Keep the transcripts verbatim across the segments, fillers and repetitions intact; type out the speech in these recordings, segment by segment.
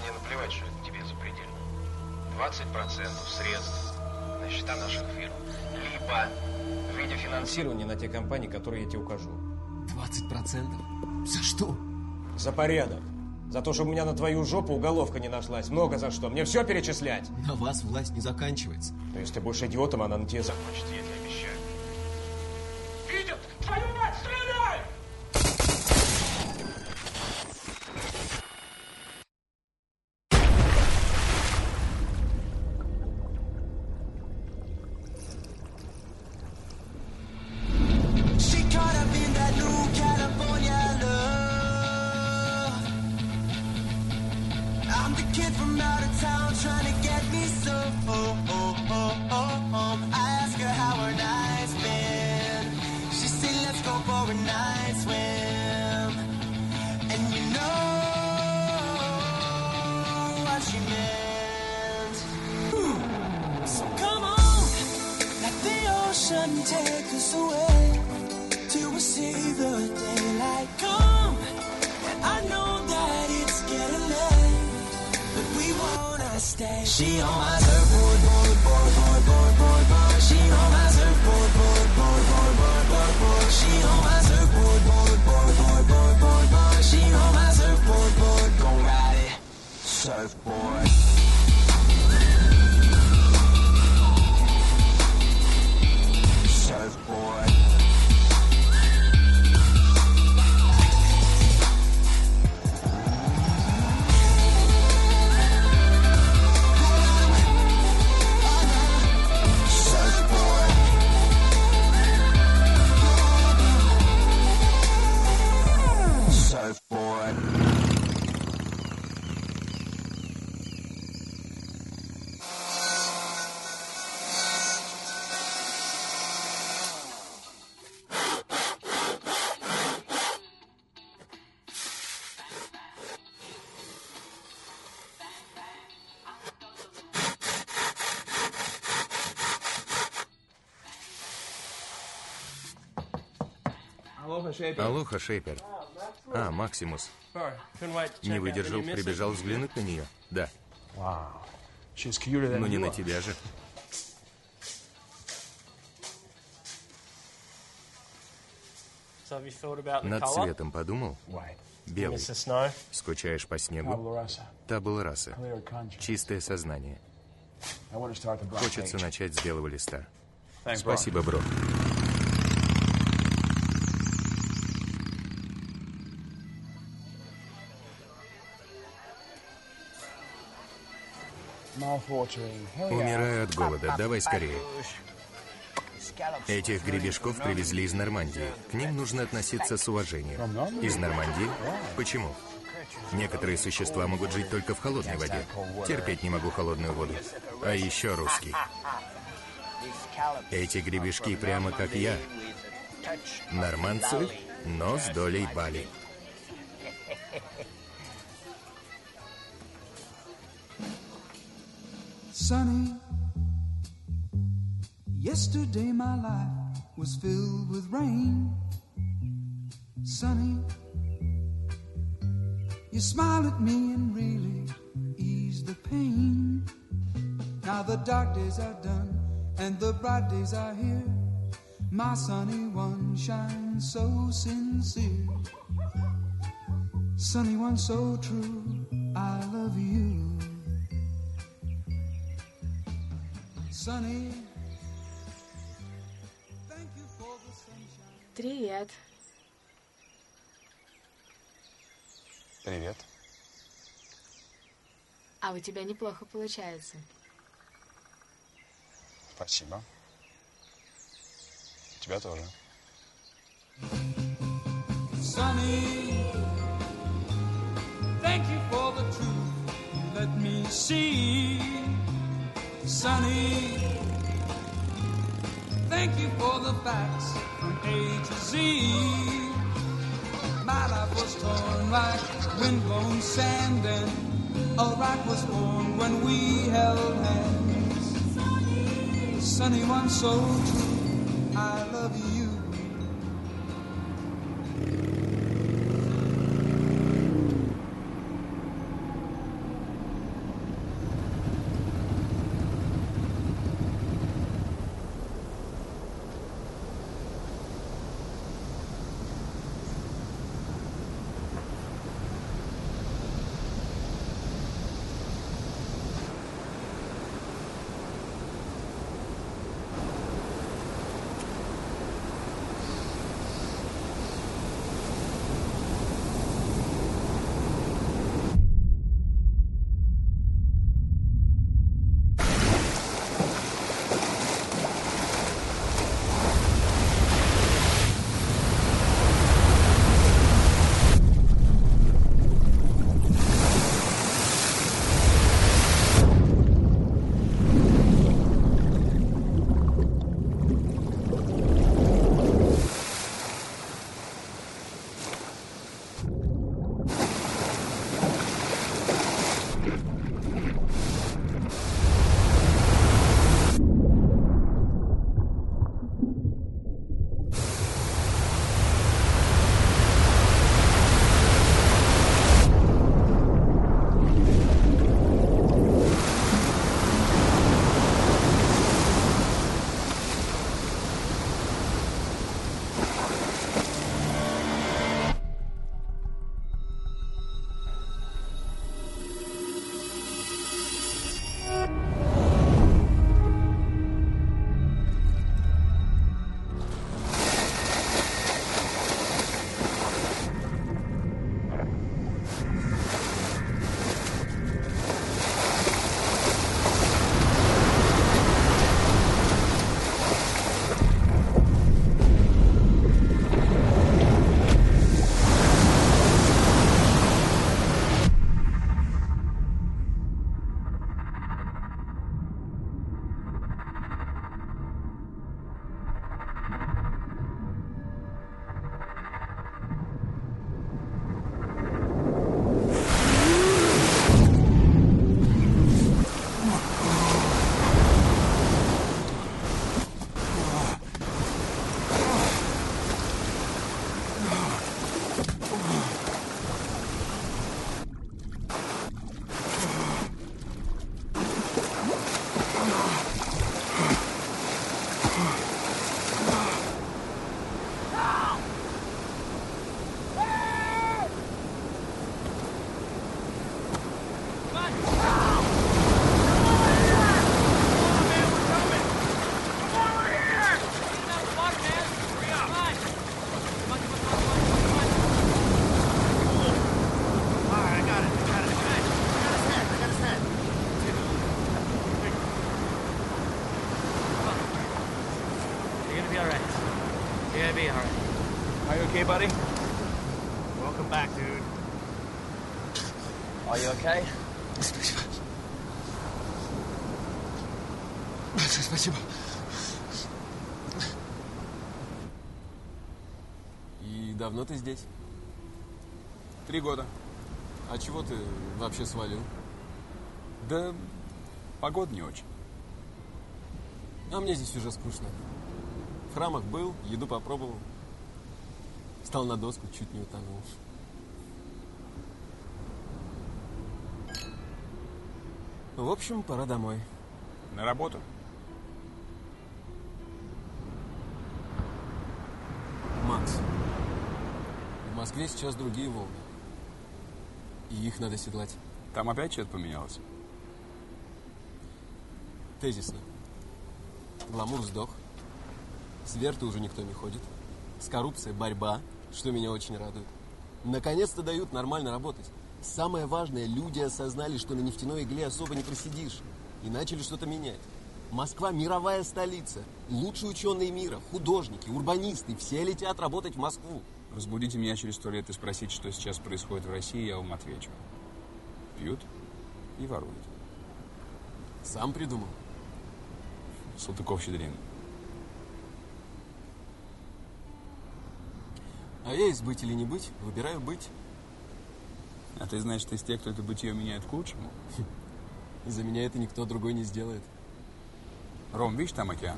Мне наплевать, что это тебе запредельно. двадцать процентов средств на счета наших фирм. Либо в виде финансирования на те компании, которые я тебе укажу. двадцать процентов? За что? За порядок. За то, чтобы у меня на твою жопу уголовка не нашлась. Много за что. Мне все перечислять. На вас власть не заканчивается. Но если ты будешь идиотом, она на тебе закончится, я тебе обещаю. Видят? Твою мать, стреляй! She on my surfboard, board, board, board, board, board, board. She on my surfboard, board, board, board, board, board, board. She on my surfboard, board, board, board, board, board, board. She on my surfboard, board, gon' ride it, surfboard. Surfboard. Алоха, Шейпер. А, Максимус. Не выдержал, прибежал взглянуть на нее. Да. Ну не на тебя же. Над цветом подумал? Белый. Скучаешь по снегу? Табула раса. Чистое сознание. Хочется начать с белого листа. Спасибо, бро. Умираю от голода. Давай скорее. Этих гребешков привезли из Нормандии. К ним нужно относиться с уважением. Из Нормандии? Почему? Некоторые существа могут жить только в холодной воде. Терпеть не могу холодную воду. А еще русский. Эти гребешки прямо как я. Нормандцы, но с долей Бали. Sunny, yesterday my life was filled with rain. Sunny, you smiled at me and really eased the pain. Now the dark days are done and the bright days are here. My sunny one shines so sincere. Sunny one so true, I love you. Привет. Привет. А у тебя неплохо получается. Спасибо. У тебя тоже. Sunny, thank you for the truth. Let me see. Sunny, thank you for the facts from A to Z. My life was torn like windblown sand, and a right was born when we held hands. Sunny one so true, I love you. Hey, buddy. Welcome back, dude. Are you okay? Спасибо. Большое спасибо. И давно ты здесь? Три года. А чего ты вообще свалил? Да погода не очень. А мне здесь уже скучно. В храмах был, еду попробовал. Встал на доску, чуть не утонул. В общем, пора домой. На работу. Макс, в Москве сейчас другие волны. И их надо седлать. Там опять что-то поменялось? Тезисно. Гламур сдох. С Верты уже никто не ходит. С коррупцией борьба, что меня очень радует. Наконец-то дают нормально работать. Самое важное, люди осознали, что на нефтяной игле особо не просидишь. И начали что-то менять. Москва – мировая столица. Лучшие ученые мира, художники, урбанисты. Все летят работать в Москву. Разбудите меня через сто лет и спросите, что сейчас происходит в России, я вам отвечу. Пьют и воруют. Сам придумал. Салтыков-Щедрин. А я из быть или не быть, выбираю быть. А ты, значит, из тех, кто это бытие меняет к лучшему? И за меня это никто другой не сделает. Ром, видишь, там океан?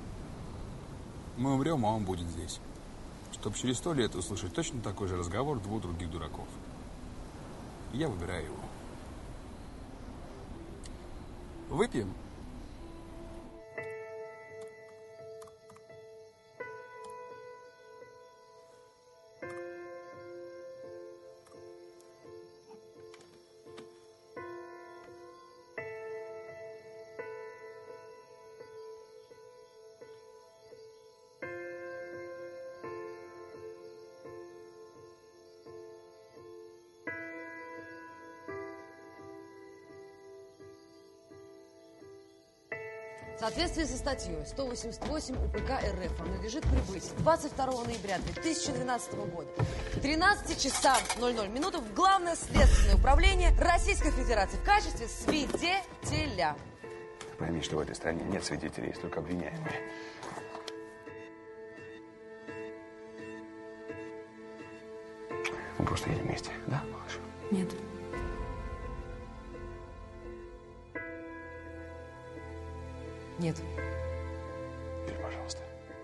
Мы умрем, а он будет здесь. Чтобы через сто лет услышать точно такой же разговор двух других дураков. Я выбираю его. Выпьем? В соответствии со статьей сто восемьдесят восемь УПК РФ вам надлежит прибыть двадцать второго ноября две тысячи двенадцатого года к тринадцати часам ноль ноль минут в Главное следственное управление Российской Федерации в качестве свидетеля. Пойми, что в этой стране нет свидетелей, есть только обвиняемые. Мы просто едем вместе, да, малыш? Нет. Нет. Юль, пожалуйста.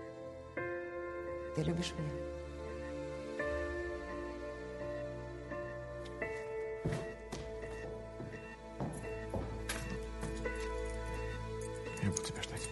Ты любишь меня? Я буду тебя ждать.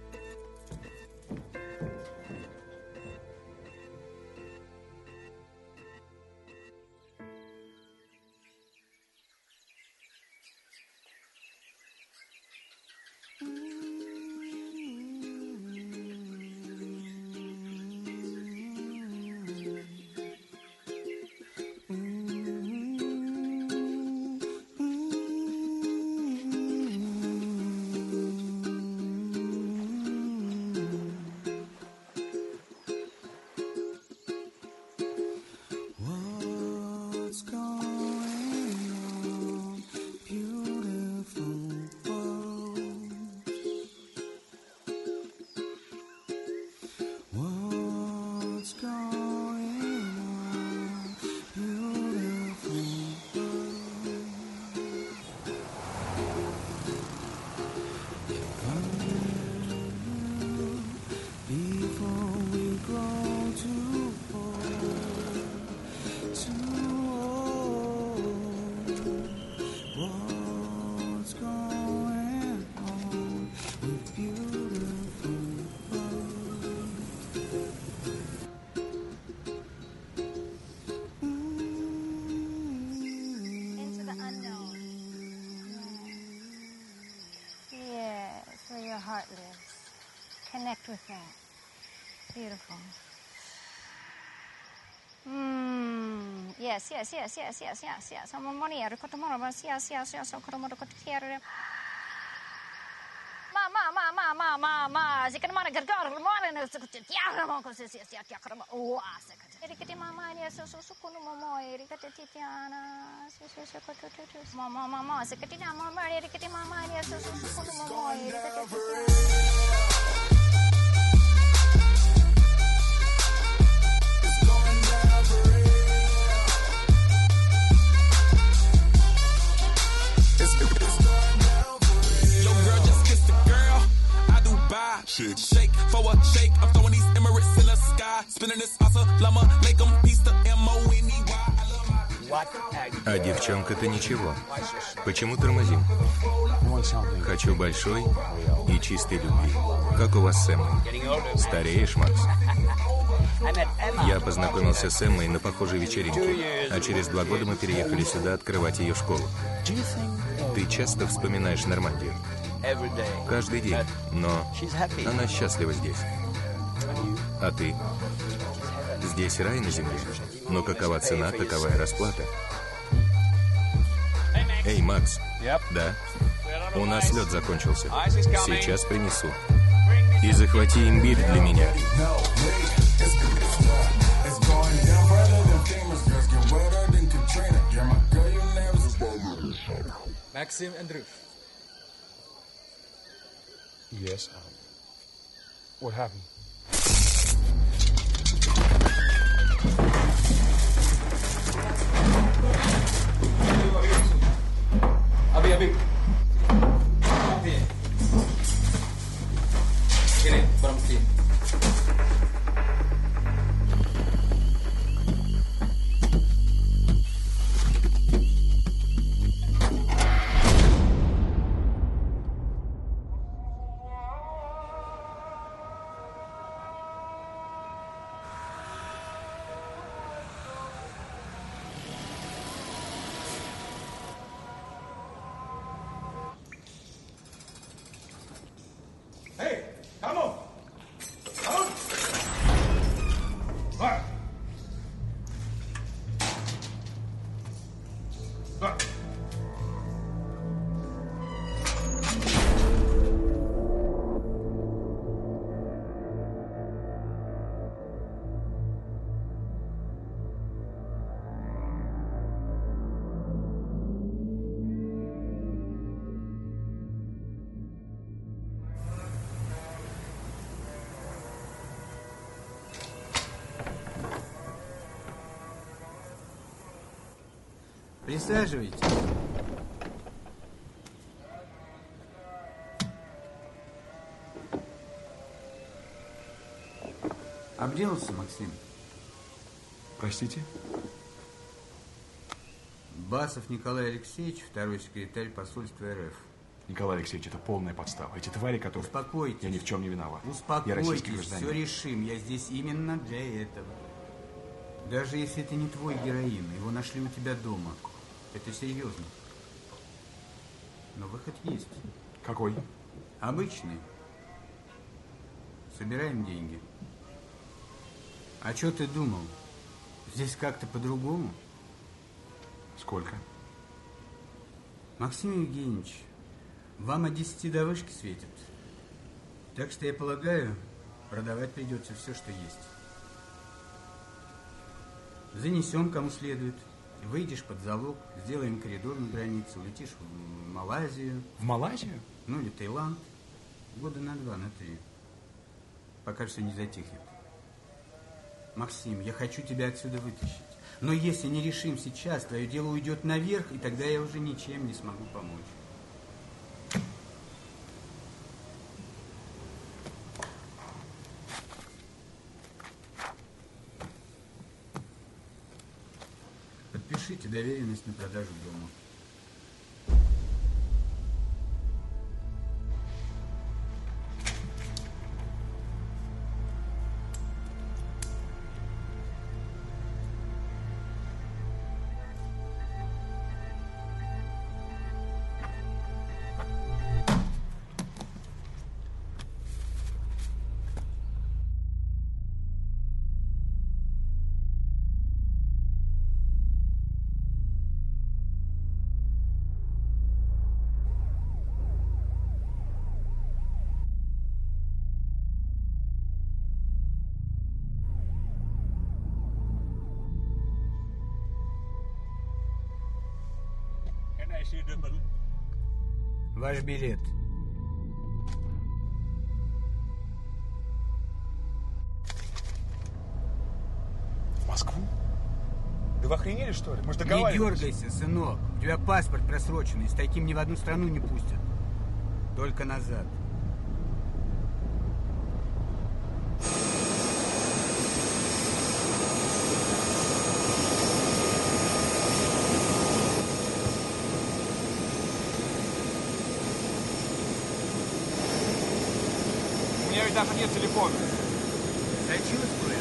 Connect with that. Beautiful. Mm. Yes, yes, yes, yes, yes, yes, yes. I'm on money. Yes, yes, yes, yes. I'm on money. Ma, ma, ma, ma, ma, ma, ma. Zikan mana gargar. Ma, na. Yeah, ma. Yes, yes, yes, yes. Oh, ah, second. Shake for a shake. I'm throwing these Emirates in the sky. Spinning this assalamu alaikum. Peace to M O N E Y. А девчонка-то ничего. Почему тормозим? Хочу большой и чистой любви. Как у вас с Эммой? Стареешь, Макс? Я познакомился с Эммой на похожей вечеринке, а через два года мы переехали сюда открывать ее школу. Ты часто вспоминаешь Нормандию? Каждый день, но она счастлива здесь. А ты? Здесь рай на земле, но какова цена, такова и расплата. Эй, Макс. Да? У нас лед закончился. Сейчас принесу. И захвати имбирь для меня. Maxim Andrews. Yes. Um, what happened? Abi, abi. Sini, berhenti. Присаживайтесь. Обделался, Максим? Простите? Басов Николай Алексеевич, второй секретарь посольства эр эф. Николай Алексеевич, это полная подстава. Эти твари, которые... Успокойтесь. Я ни в чем не виноват. Успокойтесь, я российский гражданин. все решим. Я здесь именно для этого. Даже если это не твой героин, его нашли у тебя дома. Это серьезно. Но выход есть. Какой? Обычный. Собираем деньги. А что ты думал? Здесь как-то по-другому? Сколько? Максим Евгеньевич, вам от десяти до вышки светит. Так что, я полагаю, продавать придется все, что есть. Занесем кому следует. Выйдешь под залог, сделаем коридор на границе, улетишь в Малайзию. В Малайзию? Ну, или Таиланд. Года на два, на три. Пока все не затихнет. Максим, я хочу тебя отсюда вытащить. Но если не решим сейчас, твое дело уйдет наверх, и тогда я уже ничем не смогу помочь. Подпишите доверенность на продажу дома. Ваш билет. В Москву? Да вы охренели, что ли? Мы же Не договаривались. дергайся, сынок. У тебя паспорт просроченный. С таким ни в одну страну не пустят. Только назад. У меня ведь даже нет телефона. Сочувствую.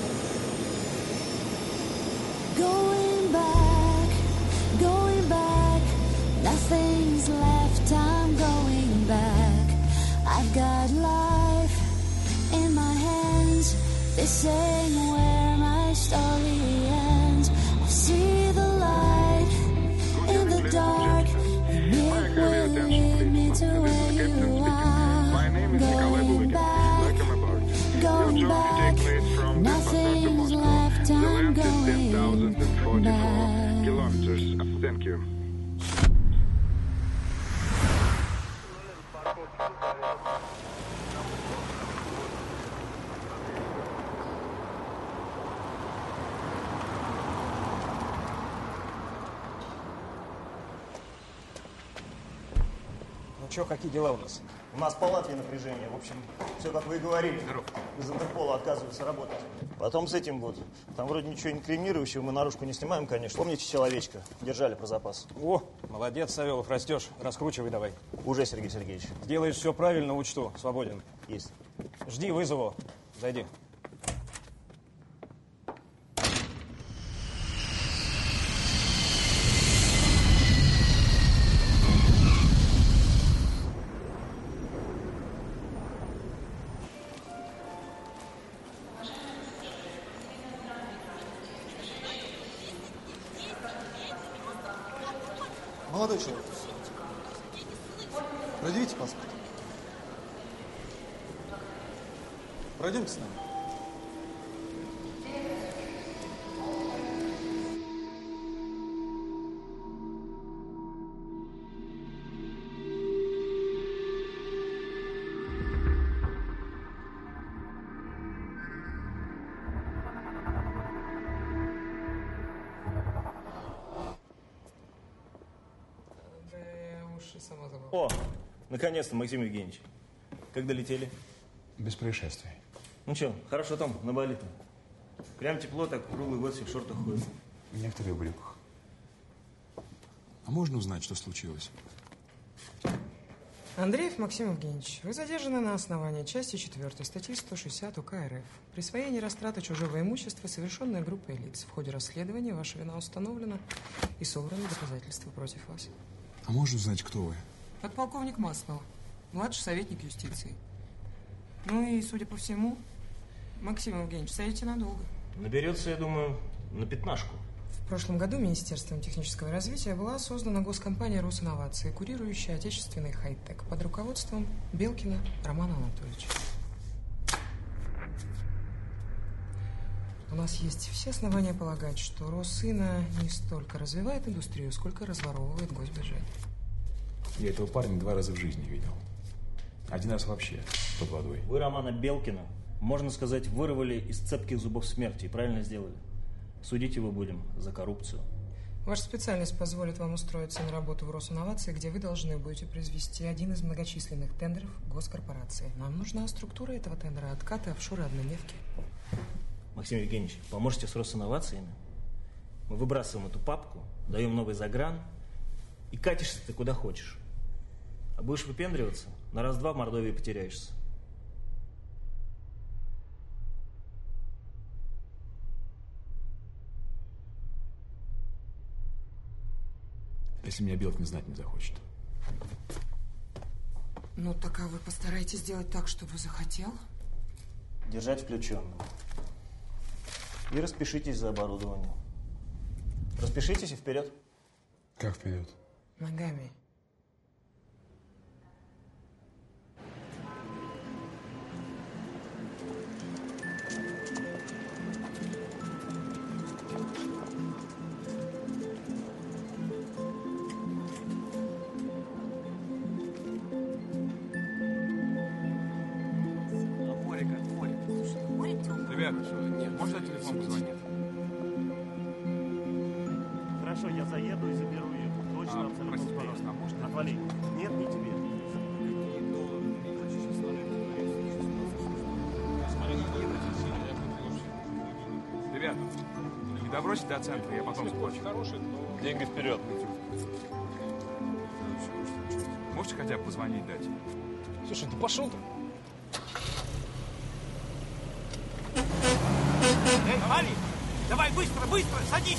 Going back, going back, nothing's left, I'm going back. I've got life in my hands, this ain't where my story ends. I see the light in the dark, and it will lead me to where you are. Going back, going back, nothing's left, I'm going back. Kilometers. Thank you. Ну чё, какие дела у нас? У нас по Латвии напряжение. В общем, все как вы и говорили. Из Интерпола отказываются работать. Потом с этим вот. Там вроде ничего инкриминирующего, мы наружку не снимаем, конечно. Помните человечка? Держали про запас. О, молодец, Савелов, растешь. Раскручивай давай. Уже, Сергей Сергеевич. Делаешь все правильно, учту. Свободен. Есть. Жди вызову. Зайди. Молодой человек, предъявите паспорт. Пройдемте с нами. О, наконец-то, Максим Евгеньевич. Как долетели? Без происшествий. Ну что, хорошо там, на Бали-то? Прям тепло, так круглый год все в шортах ходят. Некоторые в брюках. А можно узнать, что случилось? Андреев Максим Евгеньевич, вы задержаны на основании части четвёртой статьи сто шестьдесят УК РФ. Присвоение и растрата чужого имущества, совершенное группой лиц. В ходе расследования ваша вина установлена и собраны доказательства против вас. А можно узнать, кто вы? Подполковник Маслов, младший советник юстиции. Ну и, судя по всему, Максим Евгеньевич, сядете надолго. Наберется, я думаю, на пятнашку. В прошлом году Министерством технического развития была создана госкомпания «Росинновации», курирующая отечественный хай-тек под руководством Белкина Романа Анатольевича. У нас есть все основания полагать, что Росина не столько развивает индустрию, сколько разворовывает госбюджет. Я этого парня два раза в жизни видел. Один раз вообще под водой. Вы Романа Белкина, можно сказать, вырвали из цепких зубов смерти и правильно сделали. Судить его будем за коррупцию. Ваша специальность позволит вам устроиться на работу в Росинновации, где вы должны будете произвести один из многочисленных тендеров госкорпорации. Нам нужна структура этого тендера, откаты, офшоры, однодневки. Максим Евгеньевич, поможете с Росинновациями? Мы выбрасываем эту папку, даем новый загран, и катишься ты куда хочешь. А будешь выпендриваться, на раз-два в Мордовии потеряешься. Если меня Белкин знать не захочет. Ну, так а вы постарайтесь сделать так, чтобы захотел. Держать включенным. И распишитесь за оборудование. Распишитесь и вперед. Как вперед? Ногами. Ребята, может, я телефон позвонит? Хорошо, я заеду и заберу ее. Точно, А, абсолютно. простите, уверен. пожалуйста, а можно? Отвали. Нет, не тебе. Ребята, не добросите до центра, я потом сплачу. Деньги вперед. Можете хотя бы позвонить дать? Слушай, ты пошел ты. Эй, парень, давай быстро, быстро, садись.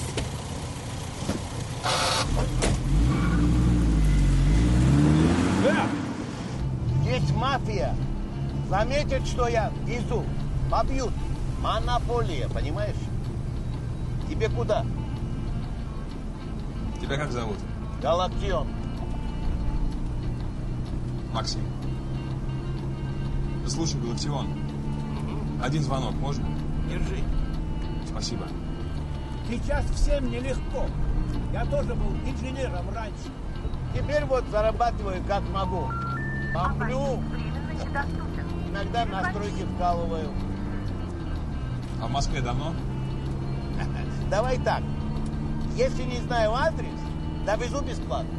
Да! Есть мафия. Заметят, что я везу. Побьют. Монополия, понимаешь? Тебе куда? Тебя как зовут? Галактион. Максим. Слушай, Галактион. Один звонок можно? Держи. Спасибо. Сейчас всем нелегко. Я тоже был инженером раньше. Теперь вот зарабатываю как могу. Бомблю. Иногда на стройке вкалываю. А в Москве давно? Давай так. Если не знаю адрес, довезу бесплатно.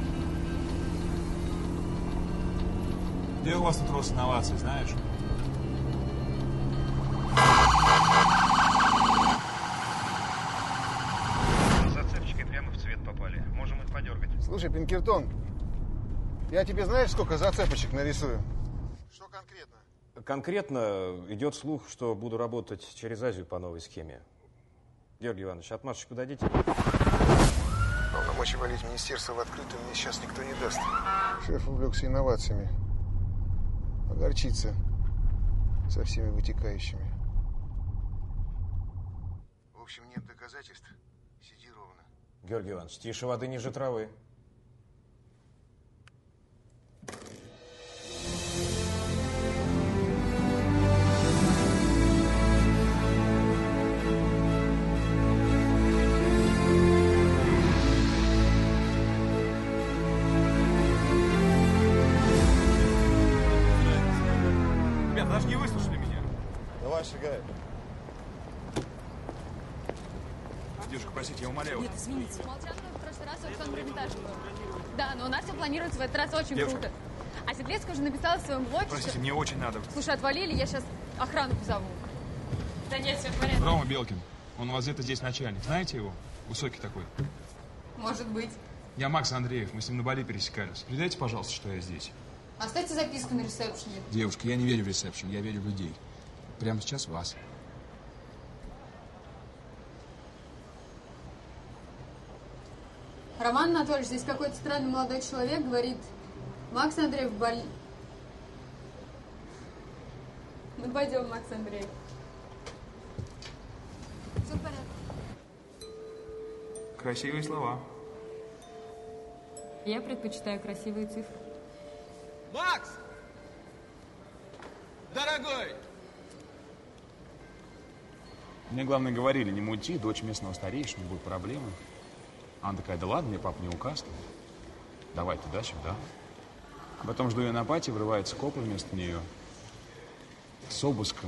Где у вас тут Росинновации, знаешь? Зацепчикой прямо в цвет попали. Можем их подергать. Слушай, Пинкертон, я тебе знаешь, сколько зацепочек нарисую? Что конкретно? Конкретно идет слух, что буду работать через Азию по новой схеме. Георгий Иванович, отмашечку дадите? Полномочий валить министерство в открытую мне сейчас никто не даст. Шеф увлекся инновациями. Огорчится со всеми вытекающими. В общем, нет доказательств. Сиди ровно. Георгий Иванович, тише воды ниже травы. Ребята, даже не выслушали меня. Давай, шагай. Девушка, простите, я умоляю. Нет, извините. Молчанова в прошлый раз Александр Эрмитаж был. Да, но у нас все планируется в этот раз очень Девушка. круто. А Седлецкая уже написала в своем блоге, Простите, что... мне очень надо. Слушай, отвалили, я сейчас охрану позову. Да нет, все в порядке. Рома Белкин. Он у вас где-то здесь начальник. Знаете его? Высокий такой. Может быть. Я Макс Андреев. Мы с ним на Бали пересекались. Передайте, пожалуйста, что я здесь. Оставьте записку на ресепшене. Девушка, я не верю в ресепшн. Я верю в людей. Прямо сейчас в вас. Роман Анатольевич, здесь какой-то странный молодой человек говорит, Макс Андреев в больнице. Мы пойдем, Макс Андреев. Все в порядке. Красивые слова. Я предпочитаю красивые цифры. Макс! Дорогой! Мне, главное, говорили, не мути, дочь местного старейшины, будут проблемы. Она такая, да ладно, мне папа не указ. Давай туда-сюда. А потом жду ее на пати, врывается копы вместо нее. С обыском,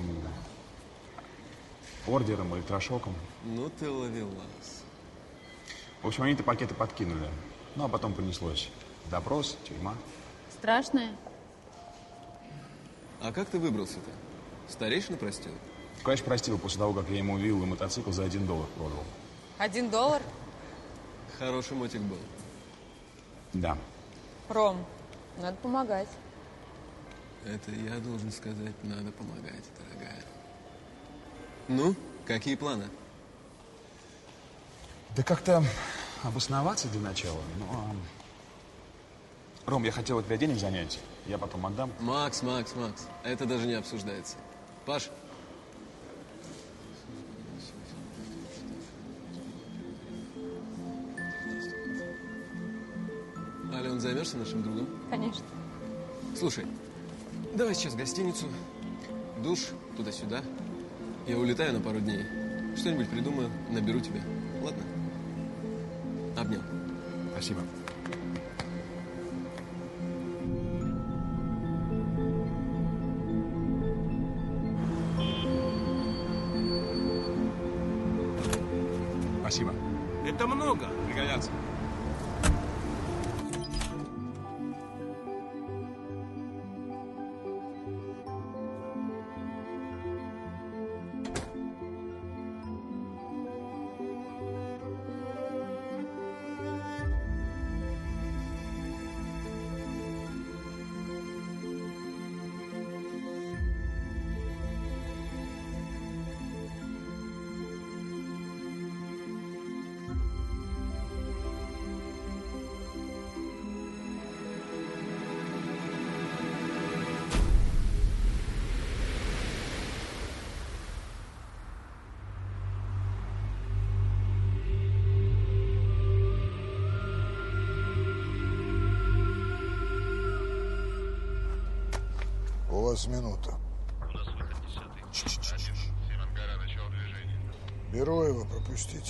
ордером, электрошоком. Ну ты ловелас. В общем, они-то пакеты подкинули. Ну, а потом понеслось. Допрос, тюрьма. Страшное? А как ты выбрался-то? Старейшина простил? Конечно, простил после того, как я ему виллу и мотоцикл за один доллар продал. Один доллар? Хороший мотик был. Да. Ром, надо помогать. Это я должен сказать, надо помогать, дорогая. Ну, какие планы? Да как-то обосноваться для начала. Ну, а... Ром, я хотел от тебя денег занять. Я потом отдам. Макс, Макс, Макс, это даже не обсуждается. Паш. Ален, займешься нашим другом? Конечно. Слушай, давай сейчас в гостиницу, душ, туда-сюда. Я улетаю на пару дней. Что-нибудь придумаю, наберу тебя. Ладно? Обнял. Спасибо. Спасибо. Это много. Пригодятся. У вас минута. Беру его, пропустите.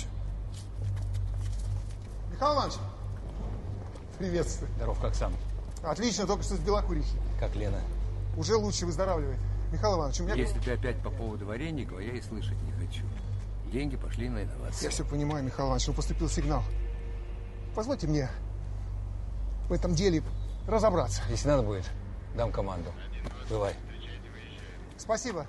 Михаил Иванович, приветствую. Здоров, как сам? Отлично, только что с Белокурихи. Как Лена? Уже лучше выздоравливает. Михаил Иванович, у меня... Если ты опять по поводу вареньего, я и слышать не хочу. Деньги пошли на инновации. Я все понимаю, Михаил Иванович, но поступил сигнал. Позвольте мне в этом деле разобраться. Если надо будет, дам команду. Бывай. Спасибо.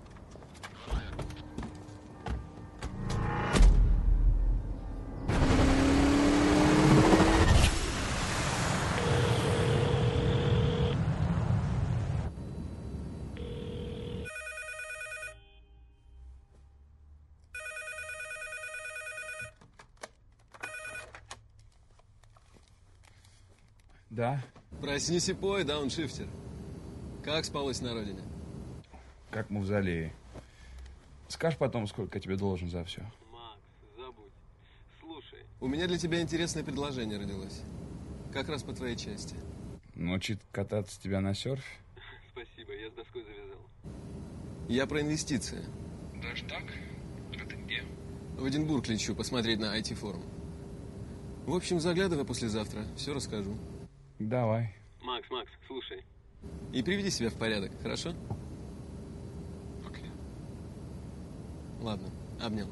Да. Проснись и пой, дауншифтер. Как спалось на родине? Как в мавзолее. Скажешь потом, сколько я тебе должен за все. Макс, забудь. Слушай. У меня для тебя интересное предложение родилось. Как раз по твоей части. Научить кататься тебя на серфе? Спасибо, я с доской завязал. Я про инвестиции. Даже так? А ты где? В Эдинбург лечу посмотреть на ай ти-форум. В общем, заглядывай послезавтра, все расскажу. Давай. Макс, Макс, слушай. И приведи себя в порядок, хорошо? Окей. Ладно, обнял.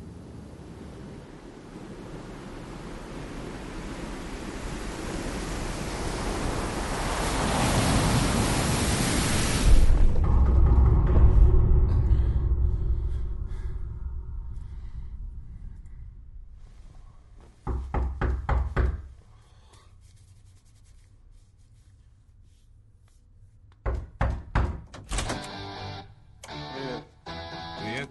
Привет.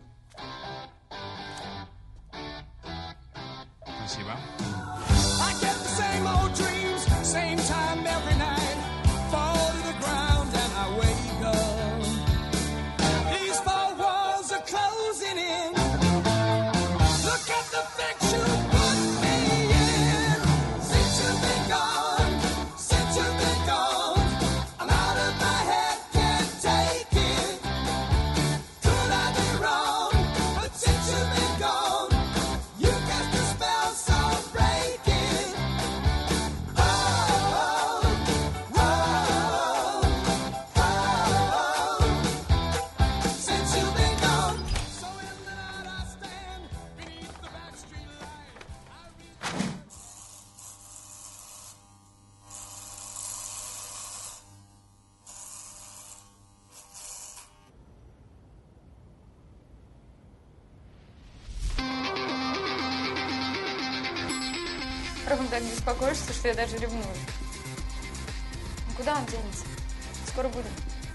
Спасибо. I get the same old dreams, same time every night. Fall to the ground and I wake up. These four walls are closing in. Look at the fix you put me in. Since you've been gone, since you've been gone, I'm out of my head, can't take it. Could I be wrong? But since you've been gone, you cast a spell so breaking. Oh, oh, oh, oh. Since you've been gone, so in the night I stand beneath the backstreet light. Ром, так беспокоишься, что я даже ревную. Ну, куда он денется? Скоро будем.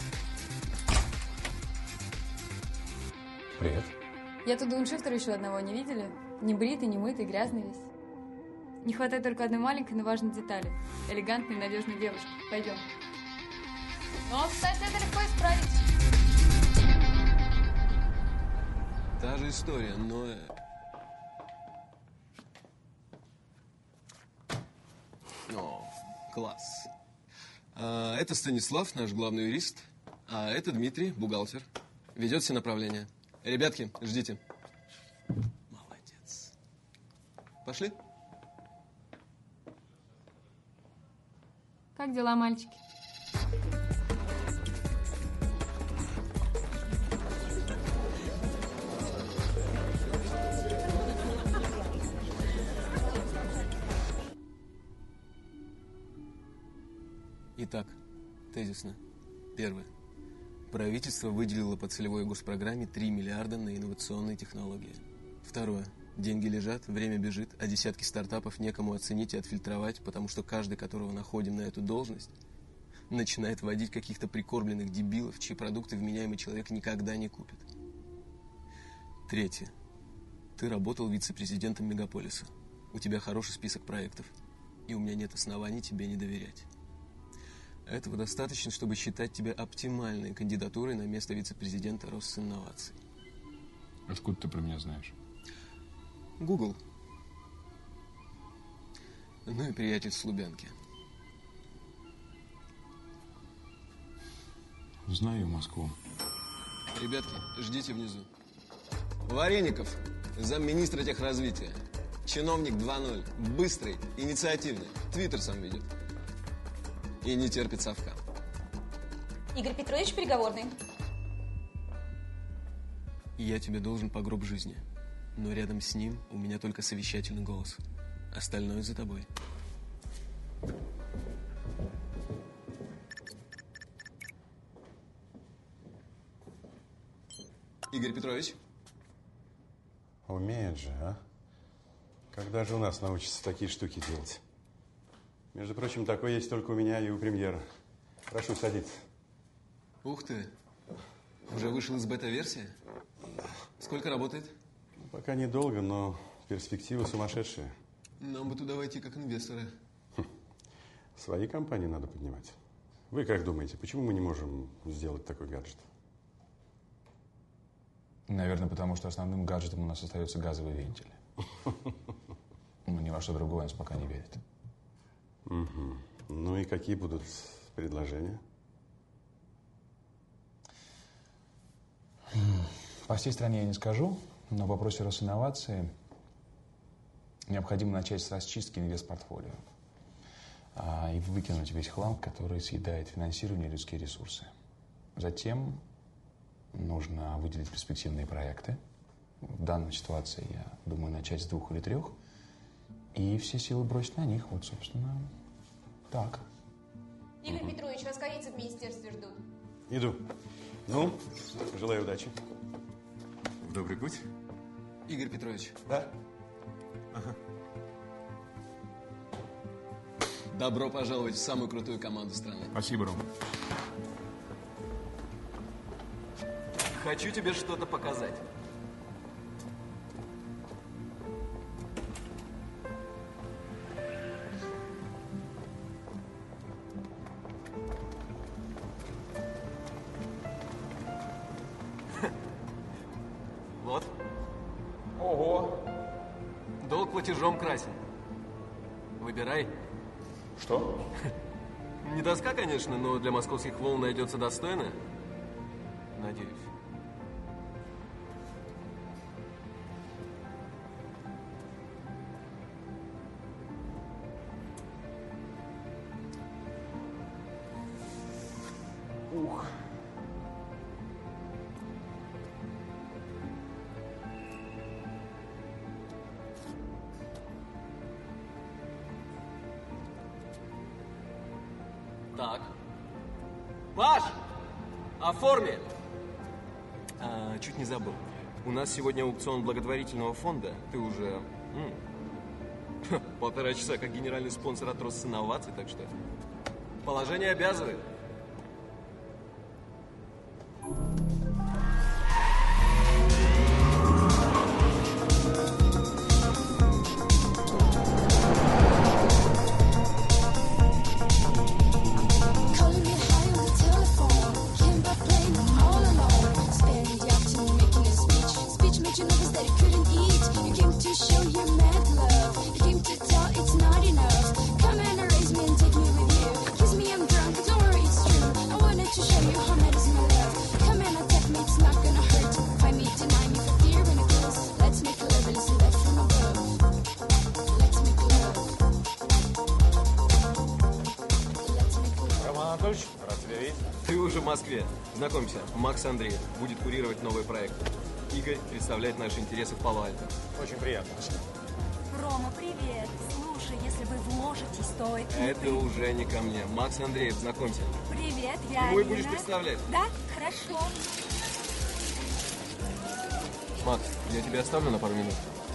Привет. Я тут дауншифтера еще одного не видели. Не бритый, не мытый, грязный весь. Не хватает только одной маленькой, но важной детали. Элегантной и надежной девушки. Пойдем. Но, кстати, это легко исправить. Та же история, но... О, класс. А, это Станислав, наш главный юрист. А это Дмитрий, бухгалтер. Ведет все направления. Ребятки, ждите. Молодец. Пошли? Как дела, мальчики? Итак, тезисно. Первое. Правительство выделило по целевой госпрограмме три миллиарда на инновационные технологии. Второе. Деньги лежат, время бежит, а десятки стартапов некому оценить и отфильтровать, потому что каждый, которого находим на эту должность, начинает вводить каких-то прикормленных дебилов, чьи продукты вменяемый человек никогда не купит. Третье. Ты работал вице-президентом Мегаполиса. У тебя хороший список проектов, и у меня нет оснований тебе не доверять. Этого достаточно, чтобы считать тебя оптимальной кандидатурой на место вице-президента Росинноваций. Откуда ты про меня знаешь? Google. Ну и приятель с Лубянки. Знаю Москву. Ребятки, ждите внизу. Вареников, замминистра техразвития. Чиновник два ноль. Быстрый, инициативный. Твиттер сам ведет. И не терпит совка. Игорь Петрович, переговорный. Я тебе должен по гроб жизни. Но рядом с ним у меня только совещательный голос. Остальное за тобой. Игорь Петрович? Умеет же, а? Когда же у нас научатся такие штуки делать? Между прочим, такой есть только у меня и у премьера. Прошу садиться. Ух ты! Уже вышел из бета-версии? Сколько работает? Пока недолго, но перспективы сумасшедшие. Нам бы туда войти как инвесторы. Хм. Свои компании надо поднимать. Вы как думаете, почему мы не можем сделать такой гаджет? Наверное, потому что основным гаджетом у нас остается газовый вентиль. Но ни во что другое нас пока не верит. Угу. Ну и какие будут предложения? По всей стране я не скажу, но в вопросе Росинновации необходимо начать с расчистки инвестпортфолио а, и выкинуть весь хлам, который съедает финансирование и людские ресурсы. Затем нужно выделить перспективные проекты. В данной ситуации, я думаю, начать с двух или трех. И все силы бросить на них. Вот, собственно, так. Игорь Петрович, вас корейцы в министерстве ждут. Иду. Ну, желаю удачи. В добрый путь. Игорь Петрович. Да? Ага. Добро пожаловать в самую крутую команду страны. Спасибо, Ром. Хочу тебе что-то показать. Вот. Ого. Долг платежом красен. Выбирай. Что? Не доска, конечно, но для московских волн найдется достойно. Надеюсь. Ух. Так. Паш! Оформи! А, чуть не забыл. У нас сегодня аукцион благотворительного фонда. Ты уже м, полтора часа как генеральный спонсор от Росинноваций, так что положение обязывает. Calling me high on the telephone, came back playing all alone. Spending the afternoon making a speech, speech made you nervous that you couldn't eat. You came to show your mad love, you came to tell it's not enough. Come and erase me and take me with you. Kiss me, I'm drunk, don't worry, it's true. I wanted to show you how mad is my love. Come and attack me, it's not gonna hurt. Find me, deny me for fear when it goes. Let's make love and listen that from above. Let's make love. Роман Анатольевич, рад тебя видеть. Ты уже в Москве. Знакомься, Макс Андреев будет курировать новый проект. Игорь представляет наши интересы в Пало-Альто. Очень приятно. Рома, привет. Слушай, если вы вложитесь, то... Это уже не ко мне. Макс Андреев, знакомься. Привет, я Ой, Алина. будешь представлять. Да? Хорошо. Макс, я тебя оставлю на пару минут.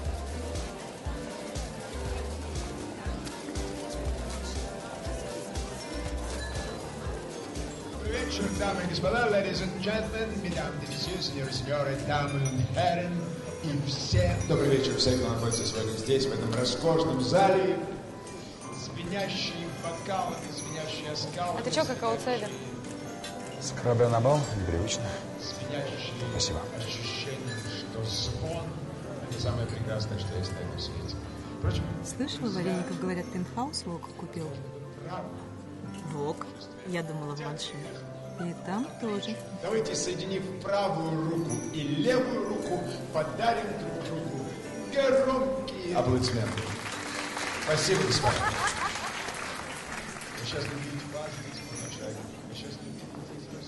Добрый вечер, дамы и господа, ladies and gentlemen, mesdames, messieurs, сеньоры, сеньоры, дамы и herren, и все. Добрый вечер всем, кто находится сегодня здесь, в этом роскошном зале. Звенящие бокалы, звенящие оскалы. А ты чё, как аутсайдер? С корабля на бал непривычно. Звенящие Спасибо. ощущения, что звон – это самое прекрасное, что есть на этом свете. Впрочем, Слышала, Вареников, говорят, пентхаус в Волков купил. Вок? Я думала, в Манше. И там тоже. давайте, соединив правую руку и левую руку, подарим друг другу громкие аплодисменты. Спасибо, господа. Мы сейчас любите вас, здесь поначалу. Мы сейчас любите здесь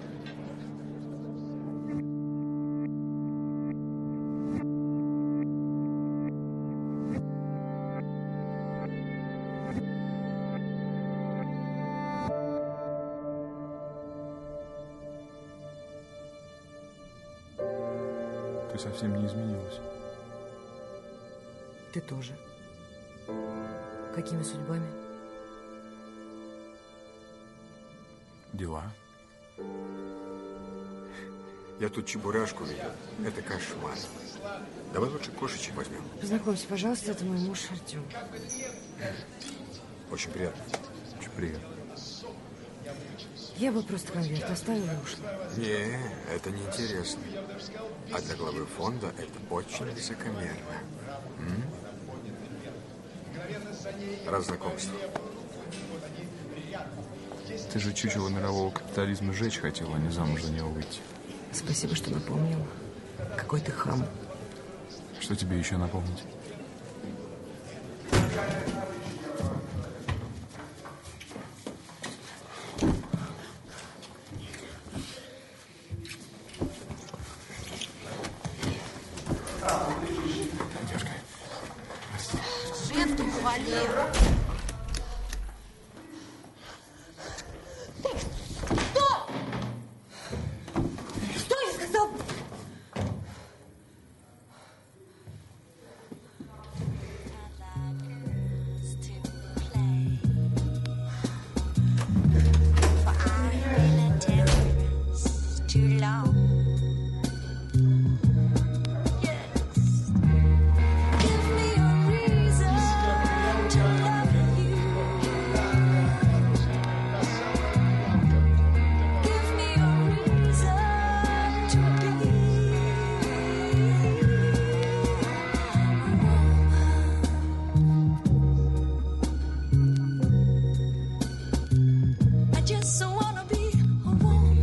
Ты совсем не изменилась. Ты тоже. Какими судьбами? Дела. Я тут чебурашку видел. Это кошмар. Давай лучше кошечек возьмем. Познакомься, пожалуйста, это мой муж Артем. Очень приятно. Очень приятно. Я бы просто конверт оставила и ушла. Не, это неинтересно. А для главы фонда это очень высокомерно. М? Раз знакомство. Ты же чучело мирового капитализма сжечь хотела, а не замуж за него выйти. Спасибо, что напомнил. Какой ты хам. Что тебе еще напомнить? Шеф, вали. Стоп! Что я сказал? Too long. I just wanna be a woman.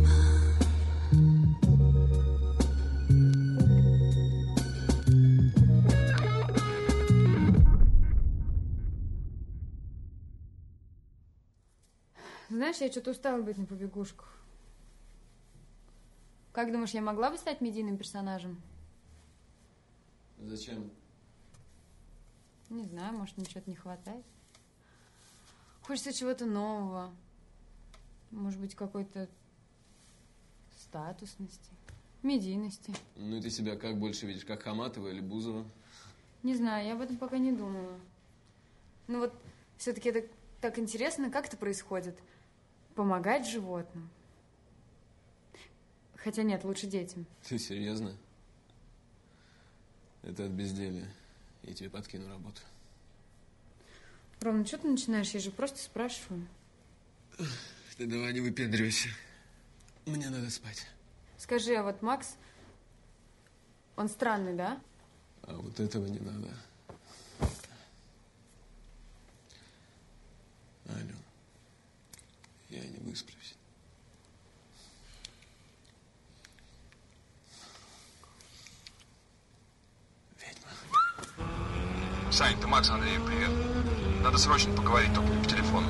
Знаешь, я что-то устала быть на побегушках. Как думаешь, я могла бы стать медийным персонажем? Зачем? Не знаю, может, мне чего-то не хватает. Хочется чего-то нового. Может быть, какой-то статусности, медийности. Ну и ты себя как больше видишь, как Хаматова или Бузова? Не знаю, я об этом пока не думала. Ну вот, все-таки это так интересно, как это происходит. Помогать животным. Хотя нет, лучше детям. Ты серьезно? Это от безделья. Я тебе подкину работу. Ром, ну что ты начинаешь? Я же просто спрашиваю. Ты давай не выпендривайся. Мне надо спать. Скажи, а вот Макс, он странный, да? А вот этого не надо. Алло, я не высплюсь. Сань, ты Макс Андреев, привет. Надо срочно поговорить, только не по телефону.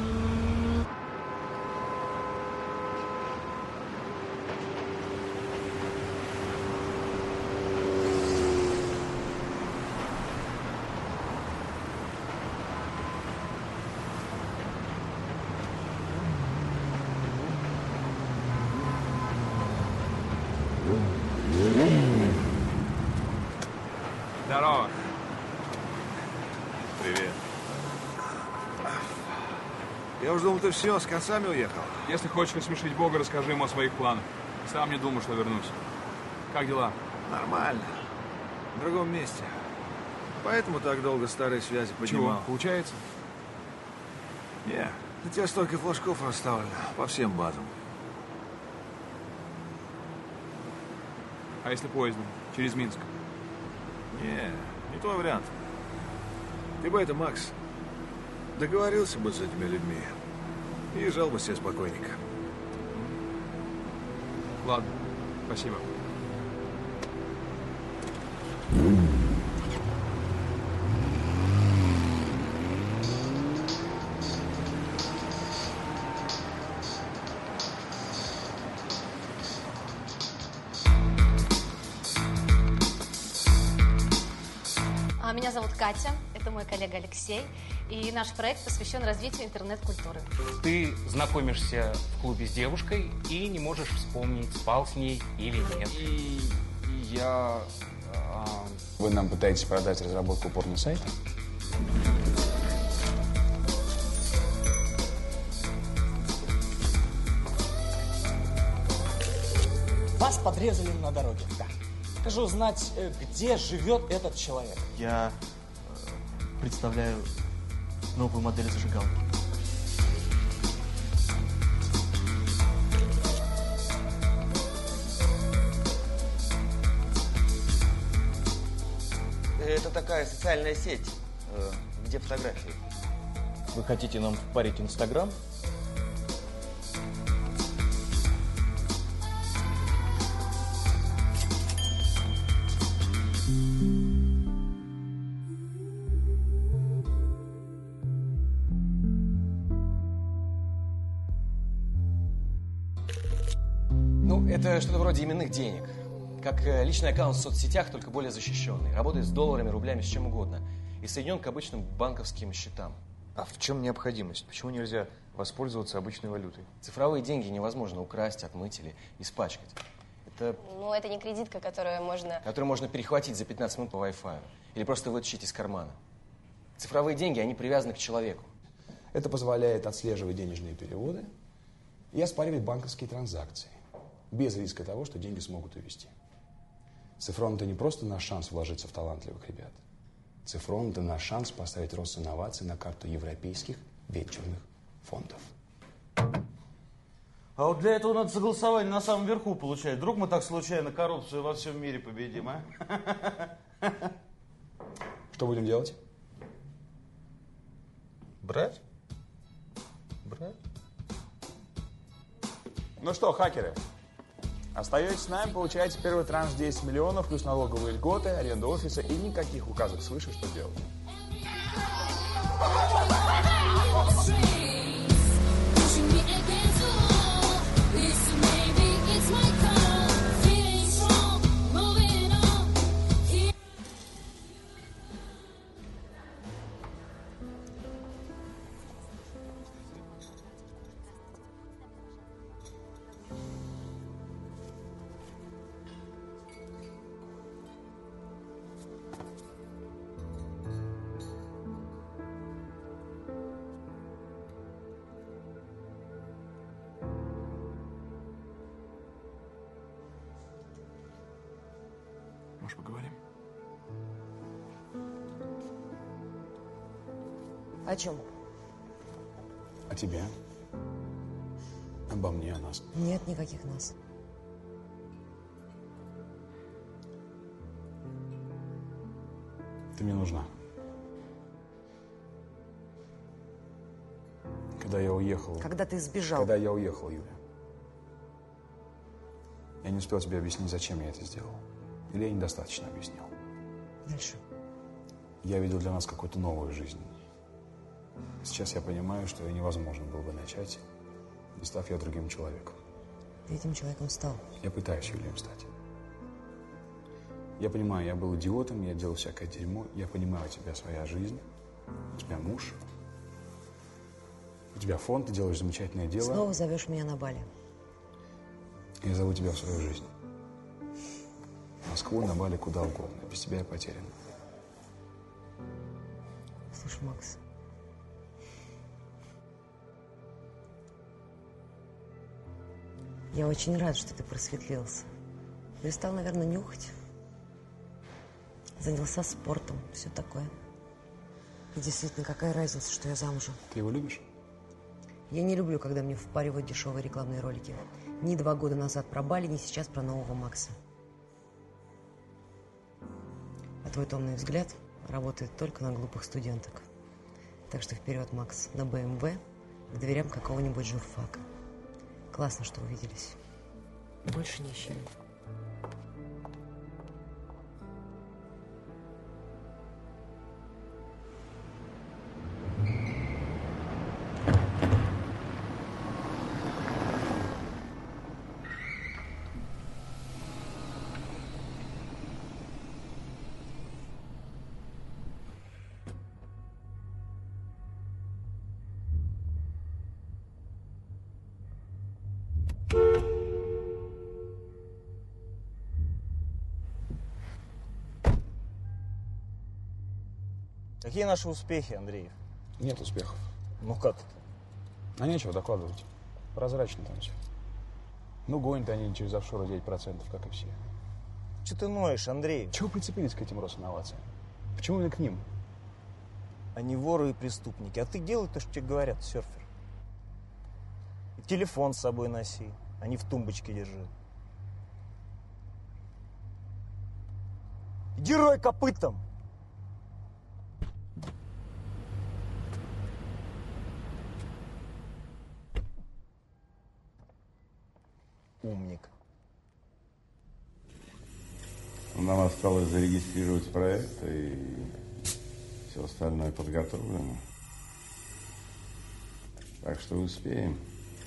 Я уже думал, ты все, с концами уехал. Если хочешь рассмешить Бога, расскажи ему о своих планах. Сам не думал, что вернусь. Как дела? Нормально. В другом месте. Поэтому так долго старые связи поднимал. Чего, получается? Не, у тебя столько флажков расставлено по всем базам. А если поездом? Через Минск? Не, не твой вариант. Ты бы это, Макс, договорился бы с этими людьми и езжал бы себе спокойненько. Ладно, спасибо. Меня зовут Катя, это мой коллега Алексей, и наш проект посвящен развитию интернет-культуры. Ты знакомишься в клубе с девушкой и не можешь вспомнить, спал с ней или нет. И я... А... Вы нам пытаетесь продать разработку порно-сайта? Вас подрезали на дороге, да. Хочу узнать, где живет этот человек. Я э, представляю новую модель зажигалки. Это такая социальная сеть, э, где фотографии. Вы хотите нам впарить Инстаграм? Это что-то вроде именных денег. Как личный аккаунт в соцсетях, только более защищенный. Работает с долларами, рублями, с чем угодно. И соединен к обычным банковским счетам. А в чем необходимость? Почему нельзя воспользоваться обычной валютой? Цифровые деньги невозможно украсть, отмыть или испачкать. Это... Ну, это не кредитка, которую можно... Которую можно перехватить за пятнадцать минут по Wi-Fi. Или просто вытащить из кармана. Цифровые деньги, они привязаны к человеку. Это позволяет отслеживать денежные переводы и оспаривать банковские транзакции. Без риска того, что деньги смогут увести. Цифрон – это не просто наш шанс вложиться в талантливых ребят. Цифрон – это наш шанс поставить рост инноваций на карту европейских венчурных фондов. А вот для этого надо согласование на самом верху получать. Вдруг мы так случайно коррупцию во всем мире победим, а? Что будем делать? Брать? Брать? Ну что, хакеры? Остаетесь с нами, получаете первый транш десять миллионов, плюс налоговые льготы, аренду офиса и никаких указок свыше, что делать. Может, поговорим? О чем? О тебе. Обо мне, о нас. Нет никаких нас. Ты мне нужна. Когда я уехал... Когда ты сбежал. Когда я уехал, Юля. Я не успел тебе объяснить, зачем я это сделал. Или я недостаточно объяснил. Дальше. Я видел для нас какую-то новую жизнь. Сейчас я понимаю, что ее невозможно было бы начать, не став я другим человеком. Ты этим человеком стал. Я пытаюсь, Юля, им стать. Я понимаю, я был идиотом, я делал всякое дерьмо. Я понимаю, у тебя своя жизнь, у тебя муж, у тебя фонд, ты делаешь замечательное дело. Снова зовешь меня на Бали. Я зову тебя в свою жизнь. В Москву, на Бали, куда угодно. Без тебя я потерян. Слушай, Макс, Я очень рад, что ты просветлился. Перестал, наверное, нюхать. Занялся спортом, все такое. И действительно, какая разница, что я замужем? Ты его любишь? Я не люблю, когда мне впаривают дешевые рекламные ролики. Ни два года назад про Бали, ни сейчас про нового Макса. А твой томный взгляд работает только на глупых студенток. Так что вперед, Макс, на бэ эм вэ, к дверям какого-нибудь журфака. Классно, что увиделись. Больше не ищи. Какие наши успехи, Андреев? Нет успехов. Ну как это? А нечего докладывать. Прозрачно там все. Ну, гонят они через офшоры девять процентов, как и все. Че ты ноешь, Андрей? Чего прицепились к этим Росинновациям? Почему именно к ним? Они воры и преступники. А ты делай то, что тебе говорят, серфер. И телефон с собой носи, а не в тумбочке держи. Иди рой копытом! Умник. Нам осталось зарегистрировать проект, и все остальное подготовлено. Так что успеем.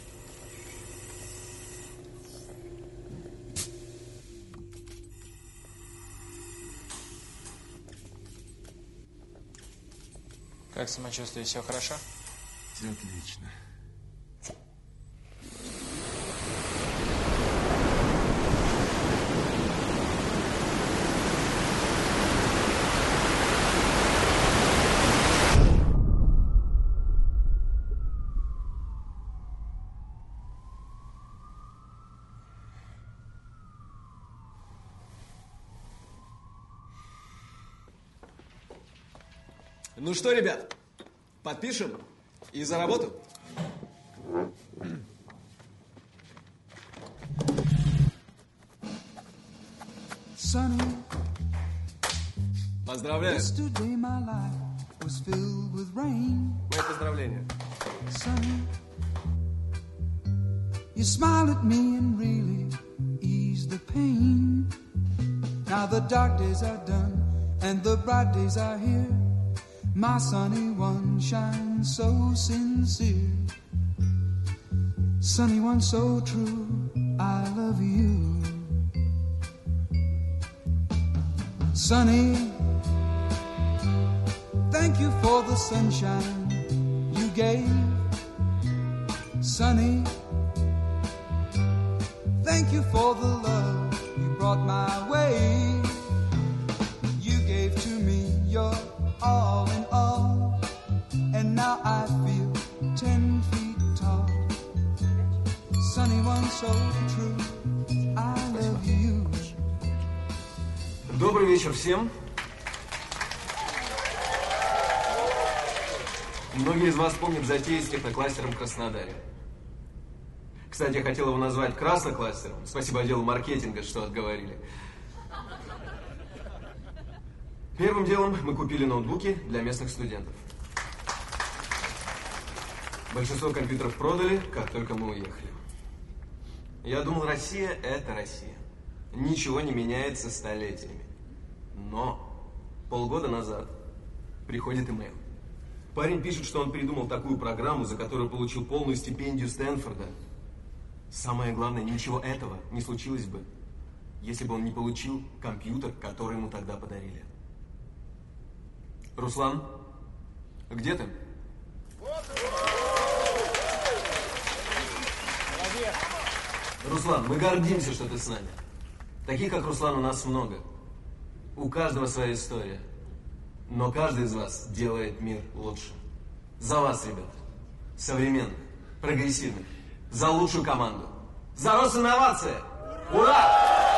Как самочувствие? Все хорошо? Все отлично. Ну что, ребят, подпишем и за работу. Поздравляю. Мои поздравления. You smile at me and really ease the pain. Now the dark days are done and the bright days are here. My sunny one shines so sincere. Sunny one so true, I love you. Sunny, thank you for the sunshine you gave. Sunny, thank you for the love you brought my way. You gave to me your all in all, and now I feel ten feet tall. Sunny one so true, I love you. Добрый вечер всем. Многие из вас помнят затею с технокластером в Краснодаре. Кстати, я хотел его назвать краснокластером. Спасибо отделу маркетинга, что отговорили. Первым делом мы купили ноутбуки для местных студентов. Большинство компьютеров продали, как только мы уехали. Я думал, Россия – это Россия. Ничего не меняется столетиями. Но полгода назад приходит имейл. Парень пишет, что он придумал такую программу, за которую получил полную стипендию Стэнфорда. Самое главное, ничего этого не случилось бы, если бы он не получил компьютер, который ему тогда подарили. Руслан, где ты? Руслан, мы гордимся, что ты с нами. Таких, как Руслан, у нас много. У каждого своя история. Но каждый из вас делает мир лучше. За вас, ребята. Современных, прогрессивных. За лучшую команду. За Росинновации! Ура!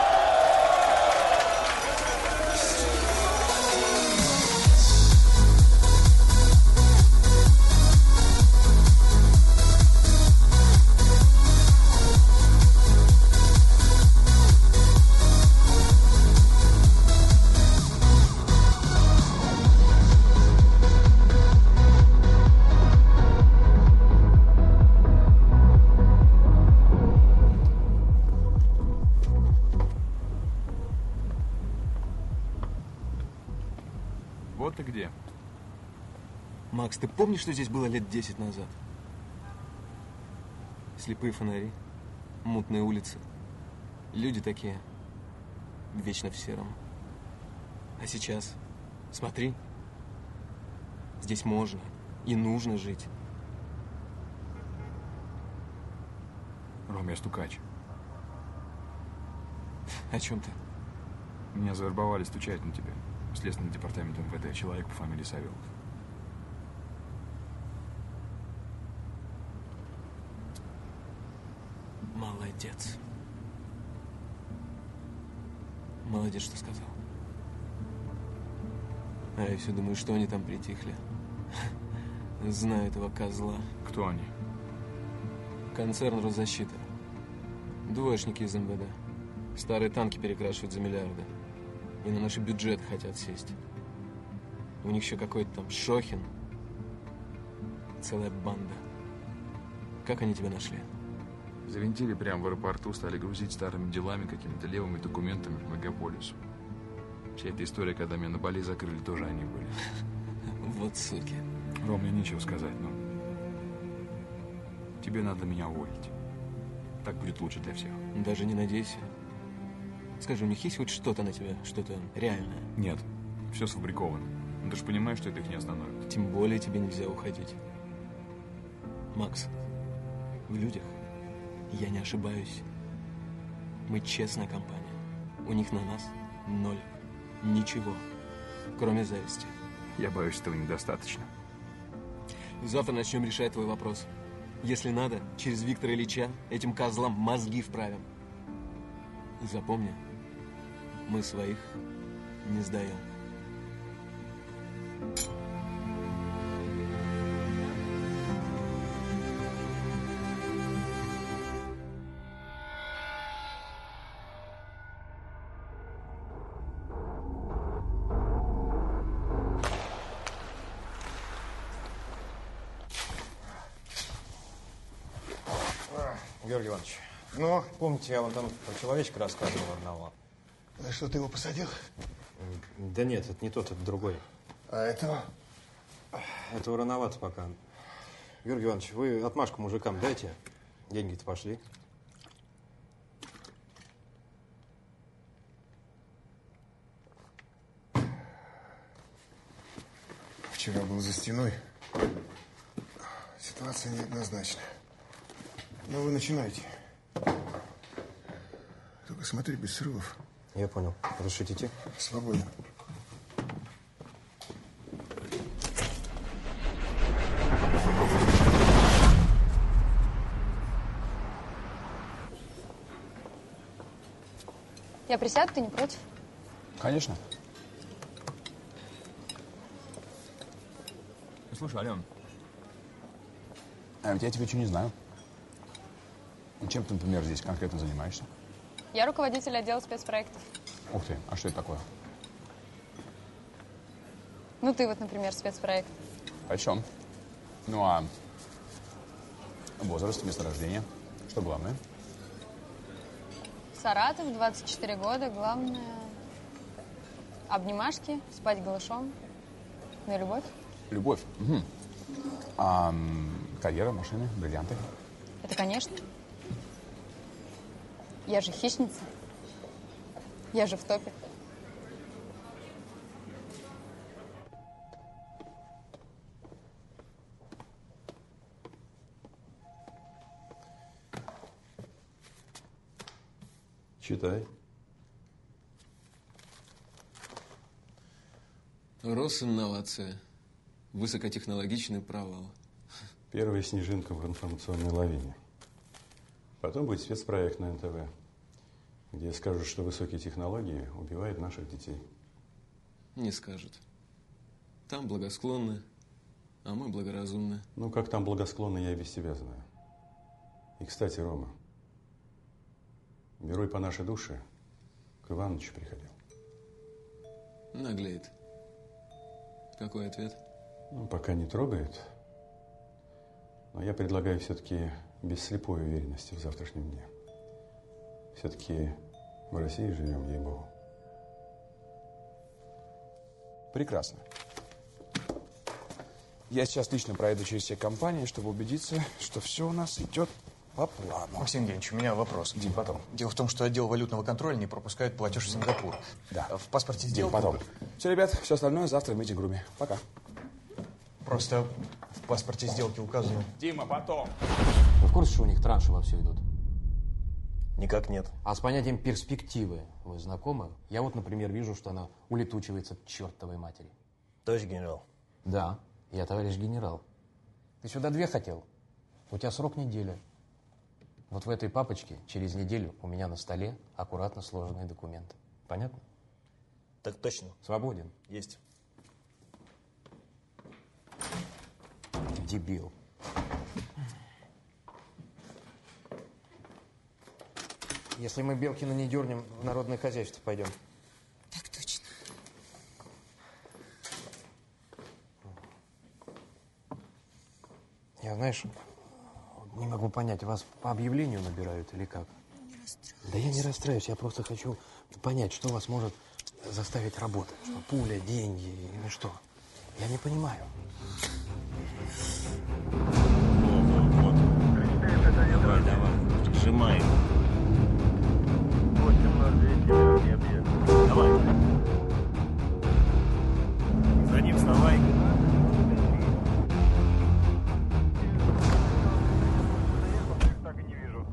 Вот ты где. Макс, ты помнишь, что здесь было лет десять назад? Слепые фонари, мутные улицы, люди такие, вечно в сером. А сейчас, смотри, здесь можно и нужно жить. Ром, я стукач. О чем ты? Меня завербовали стучать на тебя. В Следственный департамент эм вэ дэ. Человек по фамилии Савелов. Молодец. Молодец, что сказал. А я все думаю, что они там притихли. Знаю этого козла. Кто они? Концерн Росзащита. Двоечники из эм вэ дэ. Старые танки перекрашивают за миллиарды. И на наши бюджеты хотят сесть. У них еще какой-то там Шохин. Целая банда. Как они тебя нашли? Завинтили прямо в аэропорту, стали грузить старыми делами, какими-то левыми документами к мегаполису. Вся эта история, когда меня на Бали закрыли, тоже они были. Вот суки. Ром, мне нечего сказать, но тебе надо меня уволить. Так будет лучше для всех. Даже не надейся. Скажи, у них есть хоть что-то на тебя, что-то реальное? Нет, все сфабриковано. Но ты же понимаешь, что это их не остановит. Тем более тебе нельзя уходить. Макс, в людях я не ошибаюсь. Мы честная компания. У них на нас ноль. Ничего, кроме зависти. Я боюсь, этого недостаточно. Завтра начнем решать твой вопрос. Если надо, через Виктора Ильича этим козлам мозги вправим. Запомни, мы своих не сдаем. Георгий Иванович, ну, помните, я вам там про человечка рассказывал одного? Ну что, ты его посадил? Да нет, это не тот, это другой. А этого? Этого рановато пока. Георгий Иванович, вы отмашку мужикам дайте. Деньги-то пошли. Вчера был за стеной. Ситуация неоднозначная. Но вы начинайте. Только смотри, без срывов. Я понял. Разрешите идти? Свободен. Я присяду, ты не против? Конечно. Слушай, Ален, а ведь я тебя еще не знаю. Чем ты, например, здесь конкретно занимаешься? Я руководитель отдела спецпроектов. Ух ты, а что это такое? Ну, ты вот, например, спецпроект. О чем? Ну, а возраст, место рождения? Что главное? Саратов, двадцать четыре года. Главное – обнимашки, спать голышом. Ну и любовь. Любовь? Угу. А м, карьера, машины, бриллианты? Это, конечно. Я же хищница. Я же в топе. Читай. Росинновация. Высокотехнологичный провал. Первая снежинка в информационной лавине. Потом будет спецпроект на эн тэ вэ, где скажут, что высокие технологии убивают наших детей. Не скажут. Там благосклонны, а мы благоразумны. Ну, как там благосклонны, я и без тебя знаю. И, кстати, Рома, герой по нашей душе к Иванычу приходил. Наглеет. Какой ответ? Ну, пока не трогает. Но я предлагаю все-таки без слепой уверенности в завтрашнем дне. Все-таки в России живем, ей-богу. Прекрасно. Я сейчас лично проеду через все компании, чтобы убедиться, что все у нас идет по плану. Максим Евгеньевич, у меня вопрос. Дим, потом. Дело в том, что отдел валютного контроля не пропускает платеж в Сингапур. Да. В паспорте Дим, сделки... потом. Все, ребят, все остальное завтра в митинг-руме. Пока. Просто в паспорте сделки указано... Дима, потом. Вы в курсе, что у них транши вовсю идут? Никак нет. А с понятием перспективы вы знакомы? Я вот, например, вижу, что она улетучивается к чертовой матери. Товарищ генерал. Да, я товарищ генерал. Ты сюда две хотел? У тебя срок неделя. Вот в этой папочке через неделю у меня на столе аккуратно сложенные документы. Понятно? Так точно. Свободен? Есть. Дебил. Если мы Белкина не дернем, в народное хозяйство пойдем. Так точно. Я, знаешь, не могу понять, вас по объявлению набирают или как? Не расстраивайся. Да я не расстраиваюсь, я просто хочу понять, что вас может заставить работать. Что пуля, деньги или что? Я не понимаю. Вот, вот. Давай, давай, сжимай. Давай. За ним вставай. Так и не вижу.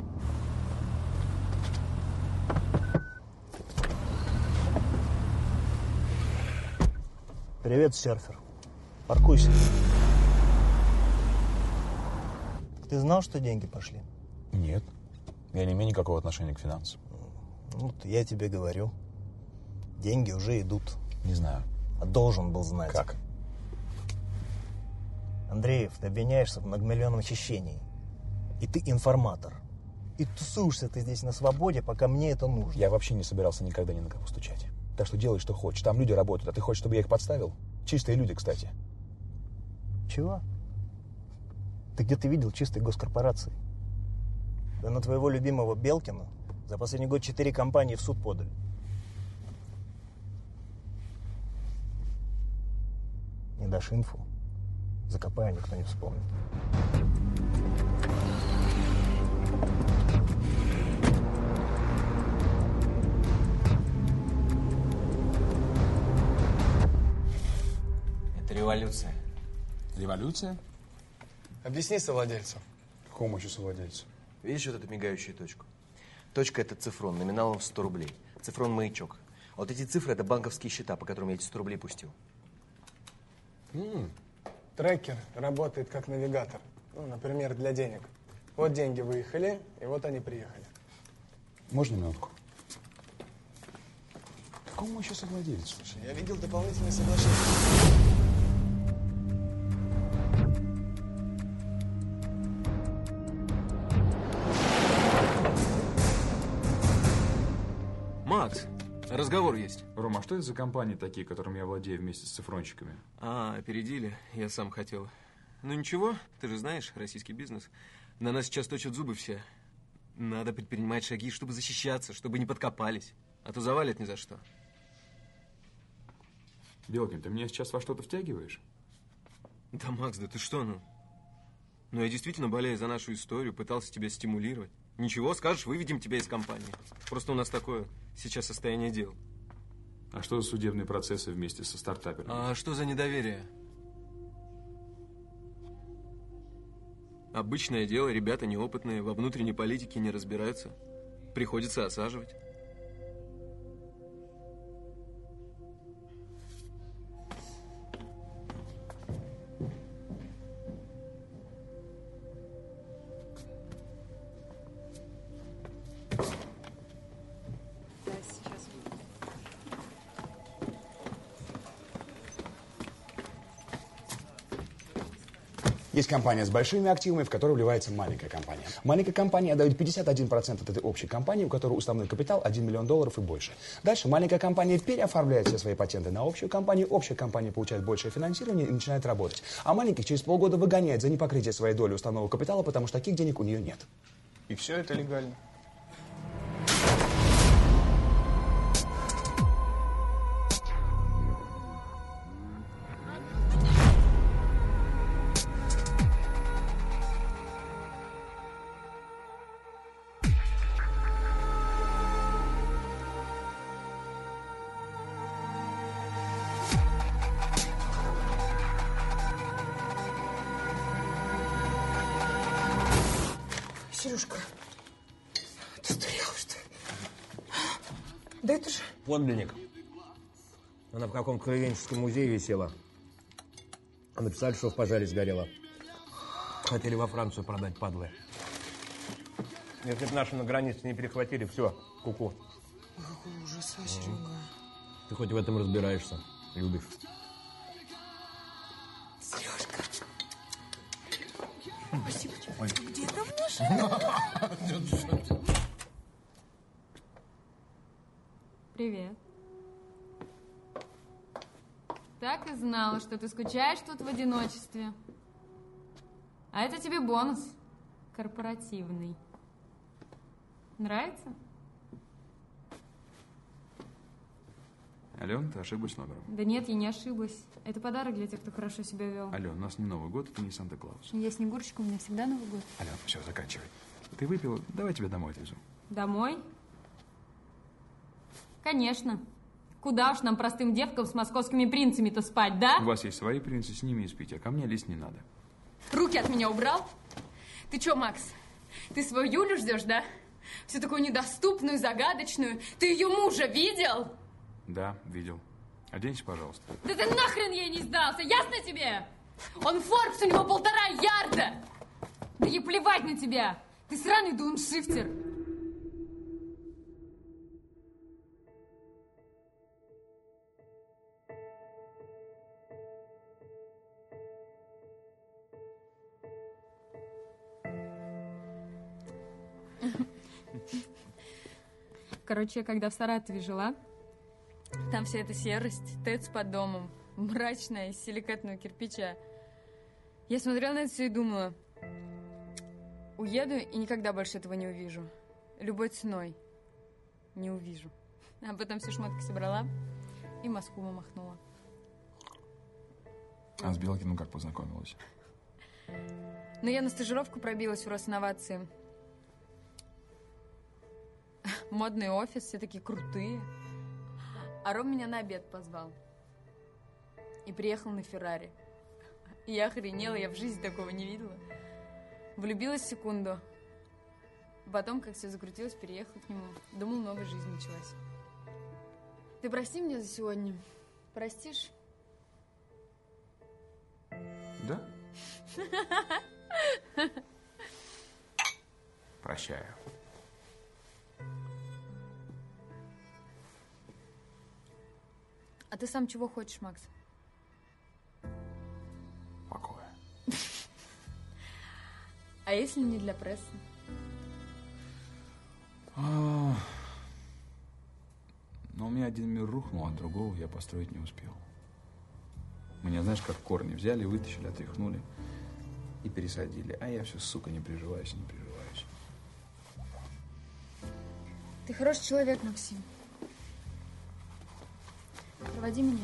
Привет, серфер. Паркуйся. Ты знал, что деньги пошли? Нет. Я не имею никакого отношения к финансам. Ну, я тебе говорю. Деньги уже идут. Не знаю. А должен был знать. Как? Андреев, ты обвиняешься в многомиллионном хищении. И ты информатор. И тусуешься ты здесь на свободе, пока мне это нужно. Я вообще не собирался никогда ни на кого стучать. Так что делай, что хочешь. Там люди работают, а ты хочешь, чтобы я их подставил? Чистые люди, кстати. Чего? Ты где-то видел чистые госкорпорации? Да на твоего любимого Белкина за последний год четыре компании в суд подали. Не дашь инфу, закопаю, никто не вспомнит. Это революция. Революция? Объясни совладельцу. Какому еще совладельцу? Видишь вот эту мигающую точку? Точка – это цифрон, номиналом в сто рублей. Цифрон – маячок. А вот эти цифры – это банковские счета, по которым я эти сто рублей пустил. М-м. Трекер работает как навигатор. Ну, например, для денег. Вот деньги выехали, и вот они приехали. Можно минутку? Какому еще совладельцу? Слушай, я видел дополнительное соглашение. Макс, разговор есть. Рома, а что это за компании такие, которыми я владею вместе с цифрончиками? А, опередили. Я сам хотел. Ну ничего, ты же знаешь, российский бизнес. На нас сейчас точат зубы все. Надо предпринимать шаги, чтобы защищаться, чтобы не подкопались. А то завалят ни за что. Белкин, ты меня сейчас во что-то втягиваешь? Да, Макс, да ты что, ну? Ну, я действительно болею за нашу историю, пытался тебя стимулировать. Ничего, скажешь, выведем тебя из компании. Просто у нас такое сейчас состояние дел. А что за судебные процессы вместе со стартаперами? А что за недоверие? Обычное дело, ребята неопытные, во внутренней политике не разбираются. Приходится осаживать. Есть компания с большими активами, в которую вливается маленькая компания. Маленькая компания отдает пятьдесят один процент от этой общей компании, у которой уставной капитал один миллион долларов и больше. Дальше маленькая компания переоформляет все свои патенты на общую компанию, общая компания получает большее финансирование и начинает работать. А маленьких через полгода выгоняет за непокрытие своей доли уставного капитала, потому что таких денег у нее нет. И все это легально. Сережка, ты стрелал, что ли? Да это же... Подлинник. Она в каком краеведческом музее висела. А написали, что в пожаре сгорела. Хотели во Францию продать, падлы. Если бы наши на границе не перехватили, все, ку-ку. Какой ужас, а, Серега. Ты хоть в этом разбираешься, любишь. Сережка. Спасибо тебе. Ой. Где там Маша? Привет. Так и знала, что ты скучаешь тут в одиночестве. А это тебе бонус корпоративный. Нравится? Ален, ты ошиблась номером. Да нет, я не ошиблась. Это подарок для тех, кто хорошо себя вел. Ален, у нас не Новый год, это не Санта-Клаус. Я Снегурочка, у меня всегда Новый год. Ален, все, заканчивай. Ты выпила, давай тебя домой отвезу. Домой? Конечно. Куда уж нам, простым девкам, с московскими принцами-то спать, да? У вас есть свои принцы, с ними и спите, а ко мне лезть не надо. Руки от меня убрал? Ты чё, Макс, ты свою Юлю ждешь, да? Всю такую недоступную, загадочную. Ты ее мужа видел? Да, видел. Оденься, пожалуйста. Да ты нахрен ей не сдался, ясно тебе? Он Форбс, у него полтора ярда. Да ей плевать на тебя. Ты сраный дауншифтер. Короче, я когда в Саратове жила, там вся эта серость, ТЭЦ под домом, мрачная, из силикатного кирпича. Я смотрела на это все и думала, уеду и никогда больше этого не увижу. Любой ценой не увижу. А потом все шмотки собрала и Москву махнула. А с Белкиным как познакомилась? Ну, я на стажировку пробилась в Росинновации. Модный офис, все такие крутые. А Ром меня на обед позвал. И приехал на Феррари. И я охренела, я в жизни такого не видела. Влюбилась в секунду. Потом, как все закрутилось, переехала к нему. Думала, новая жизнь началась. Ты прости меня за сегодня? Простишь? Да? Прощаю. А ты сам чего хочешь, Макс? Покоя. А если не для прессы? А, но у меня один мир рухнул, а другого я построить не успел. Меня, знаешь, как корни взяли, вытащили, отряхнули и пересадили. А я все, сука, не приживаюсь, не приживаюсь. Ты хороший человек, Максим. Проводи меня.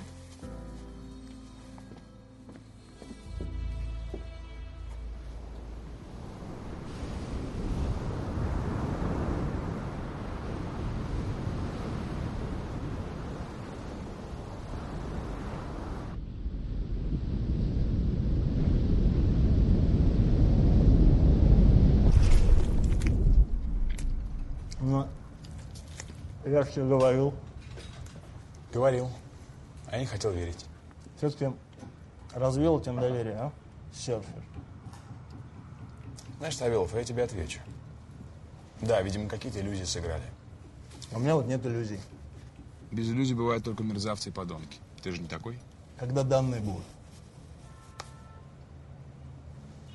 Ну, я же тебе говорил. Говорил. А я не хотел верить. Все-таки развел тем доверие, а? Серфер. Знаешь, Савелов, я тебе отвечу. Да, видимо, какие-то иллюзии сыграли. У меня вот нет иллюзий. Без иллюзий бывают только мерзавцы и подонки. Ты же не такой? Когда данные будут.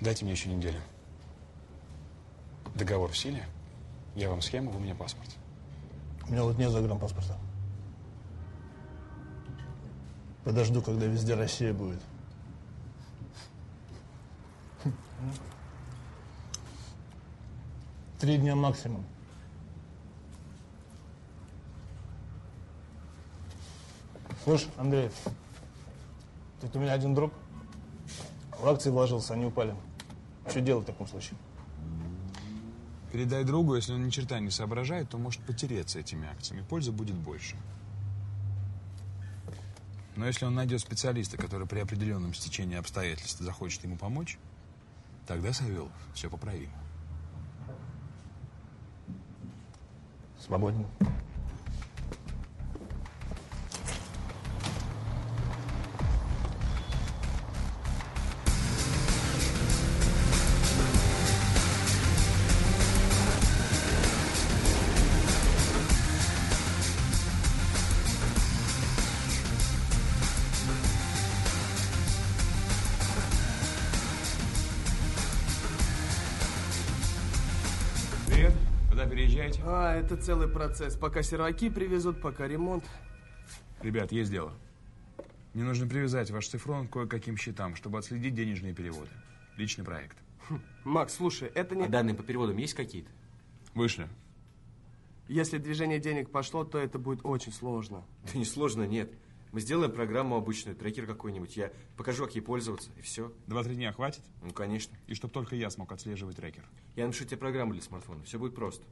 Дайте мне еще неделю. Договор в силе. Я вам схему, вы мне паспорт. У меня вот нет загранпаспорта. Подожду, когда везде Россия будет. Три дня максимум. Слушай, Андрей, тут у меня один друг в акции вложился, они упали. Что делать в таком случае? Передай другу, если он ни черта не соображает, то может потереться этими акциями. Пользы будет больше. Но если он найдет специалиста, который при определенном стечении обстоятельств захочет ему помочь, тогда, Савелов, все поправимо. Свободен. Привет. Куда переезжаете? А, это целый процесс. Пока серваки привезут, пока ремонт. Ребят, есть дело. Мне нужно привязать ваш цифрон к кое-каким счетам, чтобы отследить денежные переводы. Личный проект. Хм. Макс, слушай, это не... А данные по переводам есть какие-то? Вышли. Если движение денег пошло, то это будет очень сложно. Да не сложно, нет. Мы сделаем программу обычную, трекер какой-нибудь. Я покажу, как ей пользоваться, и все. Два-три дня хватит? Ну, конечно. И чтоб только я смог отслеживать трекер. Я напишу тебе программу для смартфона. Все будет просто.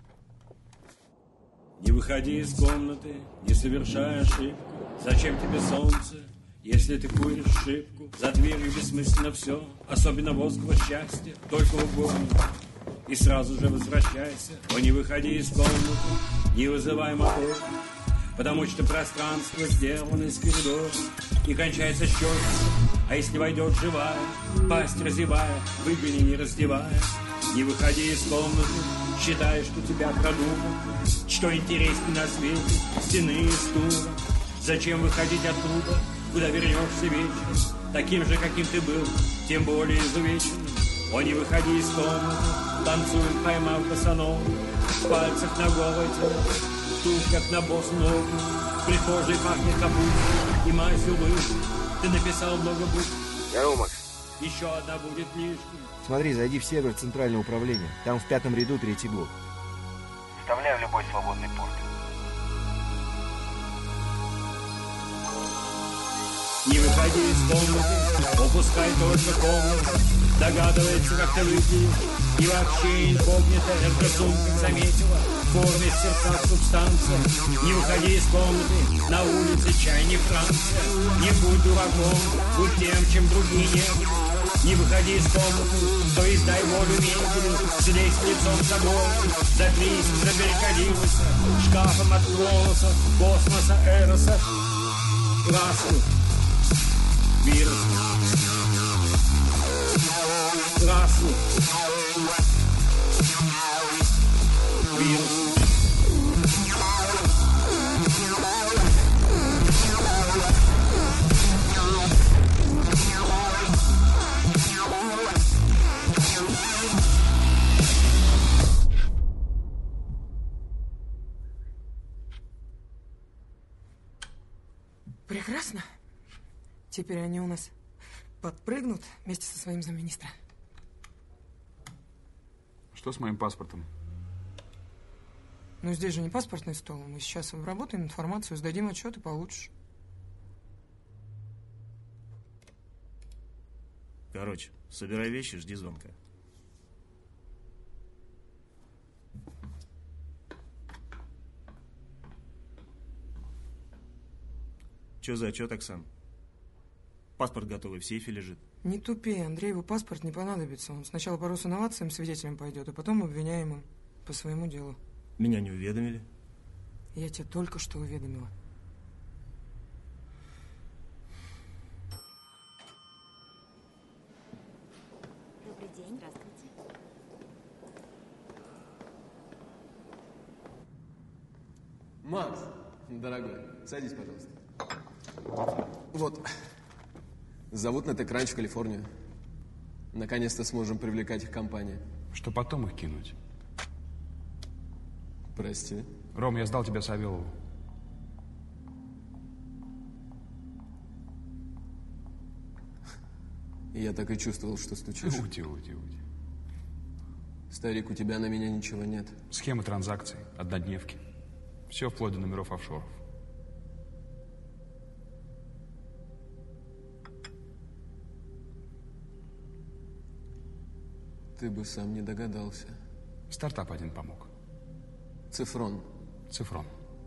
Не выходи из комнаты, не совершай ошибку. Зачем тебе солнце, если ты куришь шибку? За дверью бессмысленно все, особенно восково счастья. Только в угодно, и сразу же возвращайся. Но не выходи из комнаты, не вызывай мотор, потому что пространство сделано из коридора и кончается щелком. А если войдет живая, пасть разевая, выгони, не раздевая. Не выходи из комнаты, считай, что тебя продумал. Что интереснее на свете, стены и стула. Зачем выходить оттуда, куда вернешься вечером, таким же, каким ты был, тем более изувеченным. О, не выходи из комнаты, танцует, поймав босоногу, в пальцах на голой тело, в туфлях на босс ногу. В прихожей пахнет капустой и мазью лыж. Ты написал много букв. Здорово, Макс. Еще одна будет лишней. Смотри, зайди в сервер центрального управления. Там в пятом ряду третий блок. Вставляю любой свободный порт. Не выходи из комнаты, упускай только комнату. Догадывается, как ты выглядишь. И вообще инкогнито, эр сумка заметила. В форме сердца субстанция. Не выходи из комнаты, на улице чай не Франция. Не будь дураком, будь тем, чем другие не были. Не выходи из комнаты, то есть дай волю мебели. Слезь лицом собой, затрись, забаррикадируйся. Шкафом от голоса, космоса, эроса. Красный вирус. Красный вирус. Прекрасно. Теперь они у нас подпрыгнут вместе со своим замминистра. Что с моим паспортом? Ну, здесь же не паспортный стол. Мы сейчас обработаем информацию, сдадим отчет и получишь. Короче, собирай вещи, жди звонка. Че за отчет, Оксан? Паспорт готовый, в сейфе лежит. Не тупи, Андрееву паспорт не понадобится. Он сначала по Росинновациям свидетелем пойдет, а потом обвиняемым по своему делу. Меня не уведомили? Я тебя только что уведомила. Добрый день, здравствуйте. Макс, дорогой, садись, пожалуйста. Вот. Зовут на TechCrunch в Калифорнию. Наконец-то сможем привлекать их к компании. Что потом их кинуть. Прости. Ром, я сдал тебя Савелову. Я так и чувствовал, что стучишь. Уйди, уйди, уйди. Старик, у тебя на меня ничего нет. Схемы транзакций, однодневки. Все вплоть до номеров офшоров. Ты бы сам не догадался. Стартап один помог. Цифрон. Цифрон.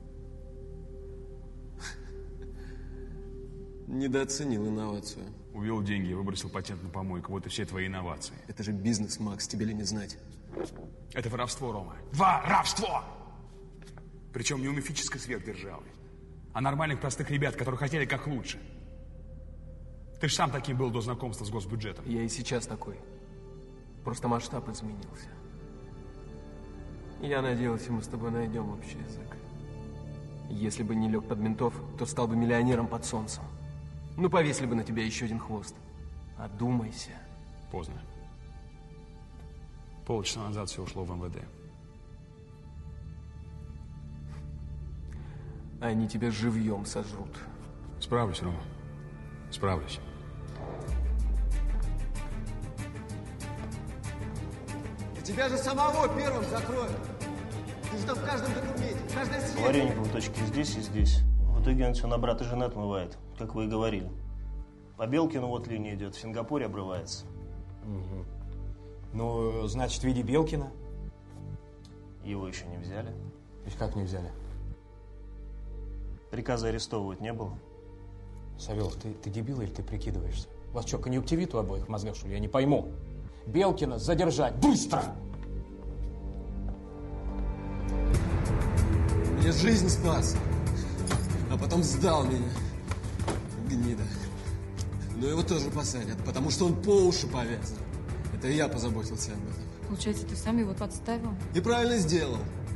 Недооценил инновацию. Увел деньги и выбросил патент на помойку. Вот и все твои инновации. Это же бизнес, Макс, тебе ли не знать? Это воровство, Рома. Воровство! Причем не у мифической сверхдержавы, а нормальных простых ребят, которые хотели как лучше. Ты же сам таким был до знакомства с госбюджетом. Я и сейчас такой. Просто масштаб изменился. Я надеялся, мы с тобой найдем общий язык. Если бы не лег под ментов, то стал бы миллионером под солнцем. Ну, повесили бы на тебя еще один хвост. Одумайся. Поздно. Полчаса назад все ушло в эм вэ дэ. Они тебя живьем сожрут. Справлюсь, Рома. Справлюсь. Тебя же самого первым закроют. Ты же там в каждом документе, в каждой схеме. Вареньковые точки здесь и здесь. В итоге он все на брата жены отмывает, как вы и говорили. По Белкину вот линия идет, в Сингапуре обрывается. Угу. Ну, значит, в виде Белкина? Его еще не взяли. То есть как не взяли? Приказа арестовывать не было. Савелов, ты, ты дебил или ты прикидываешься? У вас что, конъюнктивит у обоих в мозгах, что ли? Я не пойму. Белкина задержать! Быстро! Мне жизнь спас, а потом сдал меня. Гнида. Но его тоже посадят, потому что он по уши повязан. Это я позаботился об этом. Получается, ты сам его подставил? И правильно сделал.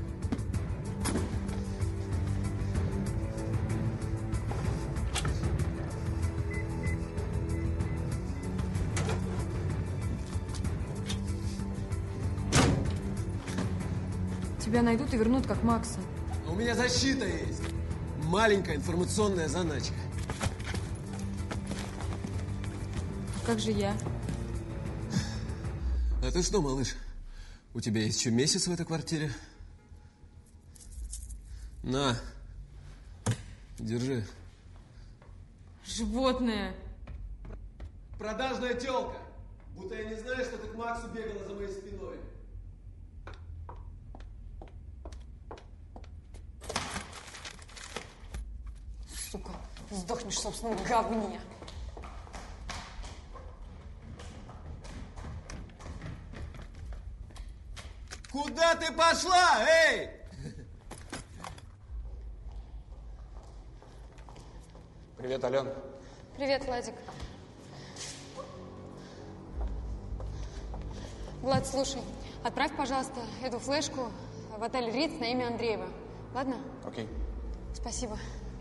Тебя найдут и вернут, как Макса. У меня защита есть. Маленькая информационная заначка. Как же я? А ты что, малыш? У тебя есть еще месяц в этой квартире? На. Держи. Животное. Продажная тёлка. Будто я не знаю, что ты к Максу бегала за моей спиной. Сука, сдохнешь в собственном говне. Куда ты пошла, эй? Привет, Ален. Привет, Владик. Влад, слушай, отправь, пожалуйста, эту флешку в отель Риц на имя Андреева. Ладно? Окей. Спасибо.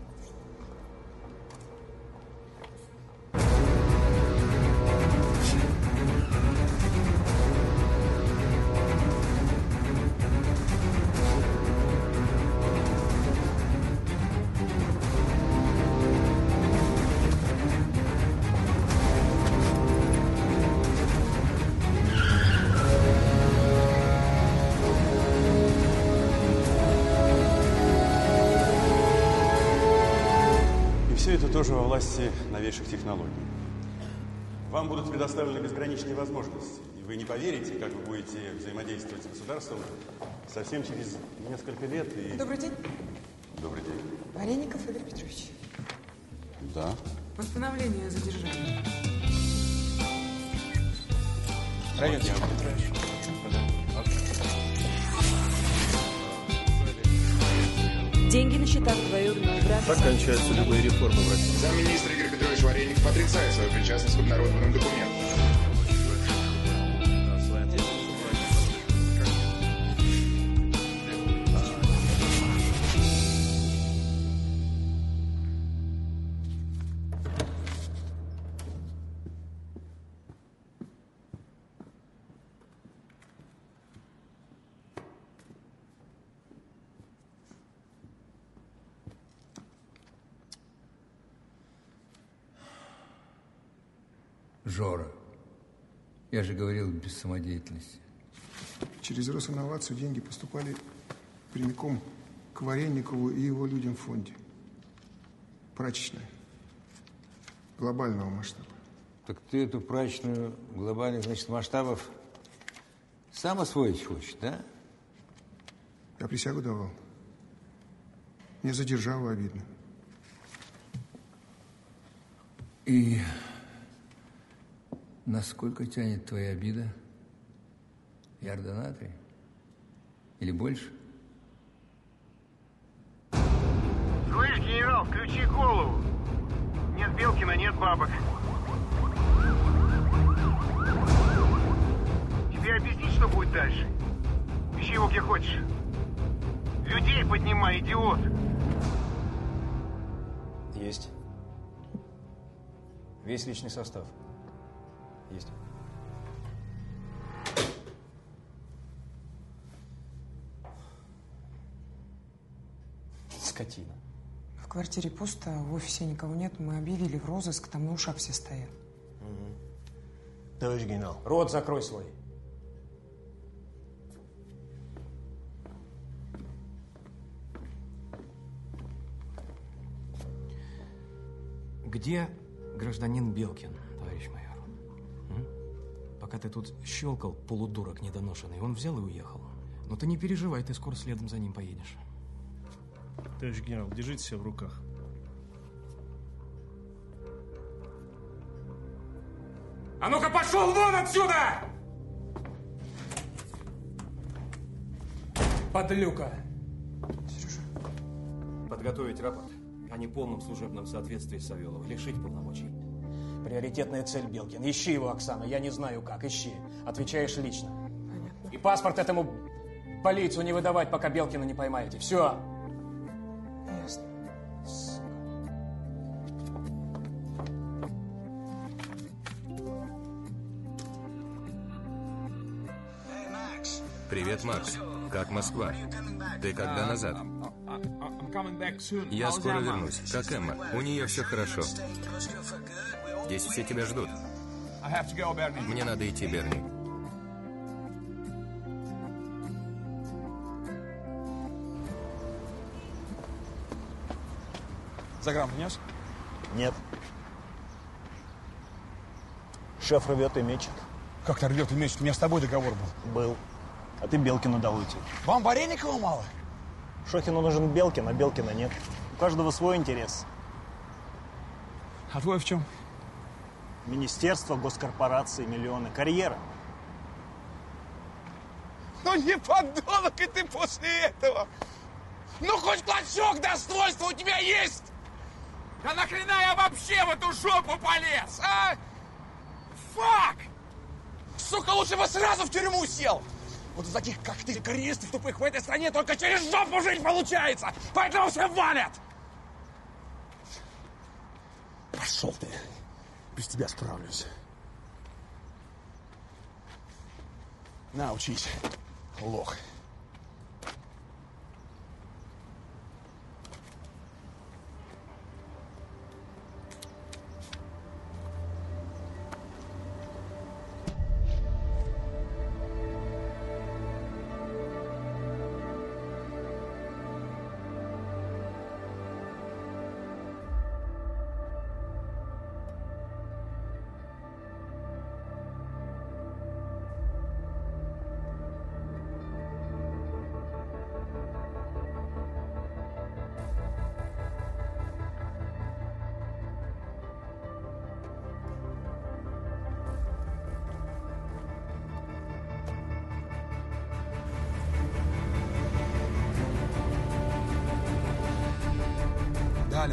Это тоже во власти новейших технологий. Вам будут предоставлены безграничные возможности. И вы не поверите, как вы будете взаимодействовать с государством совсем через несколько лет. И... Добрый день. Добрый день. Вареников Игорь Петрович. Да. Постановление о задержании. Вареников Вот Петрович. Деньги на счетах двоюродного брата. Так кончаются любые реформы в России. Замминистра Игорь Петрович Вареников отрицает свою причастность к обнародованным документам. Жора, я же говорил, без самодеятельности. Через Росинновацию деньги поступали прямиком к Варенникову и его людям в фонде. Прачечная. Глобального масштаба. Так ты эту прачечную глобальных, значит, масштабов сам освоить хочешь, да? Я присягу давал. Мне за державу обидно. И насколько тянет твоя обида? Ярда на три? Или больше? Слышь, генерал, включи голову. Нет Белкина, нет бабок. Тебе объяснить, что будет дальше? Ищи его где хочешь. Людей поднимай, идиот. Есть. Весь личный состав. Есть. Скотина. В квартире пусто, в офисе никого нет. Мы объявили в розыск, там на ушах все стоят. Угу. Товарищ генерал. Рот закрой свой. Где гражданин Белкин, товарищ майор? М? Пока ты тут щелкал, полудурок недоношенный, он взял и уехал. Но ты не переживай, ты скоро следом за ним поедешь. Товарищ генерал, держите себя в руках. А ну-ка пошел вон отсюда! Подлюка! Сережа. Подготовить рапорт о неполном служебном соответствии Савелова, лишить полномочий. Приоритетная цель Белкин. Ищи его, Оксана, я не знаю как, ищи. Отвечаешь лично. Понятно. И паспорт этому полицию не выдавать, пока Белкина не поймаете. Все. Ясно. Привет, Макс. Как Москва? Ты когда назад? Я скоро вернусь. Как Эмма? У нее все хорошо. Здесь все тебя ждут. Мне надо идти, Берни. Заграм внес? Нет. Шеф рвет и мечет. Как-то рвет и мечет? У меня с тобой договор был. Был. А ты Белкину дал уйти. Вам Вареникова мало? Шохину нужен Белкин, а Белкина нет. У каждого свой интерес. А твой в чем? Министерство, госкорпорации, миллионы. Карьера. Ну не подонок и ты после этого! Ну хоть клочок достоинства у тебя есть! Да нахрена я вообще в эту жопу полез, а? Фак! Сука, лучше бы сразу в тюрьму сел! Вот из таких, как ты, карьеристов тупых в этой стране только через жопу жить получается! Поэтому все валят! Пошел ты. Без тебя справлюсь. На, учись, лох. Алло.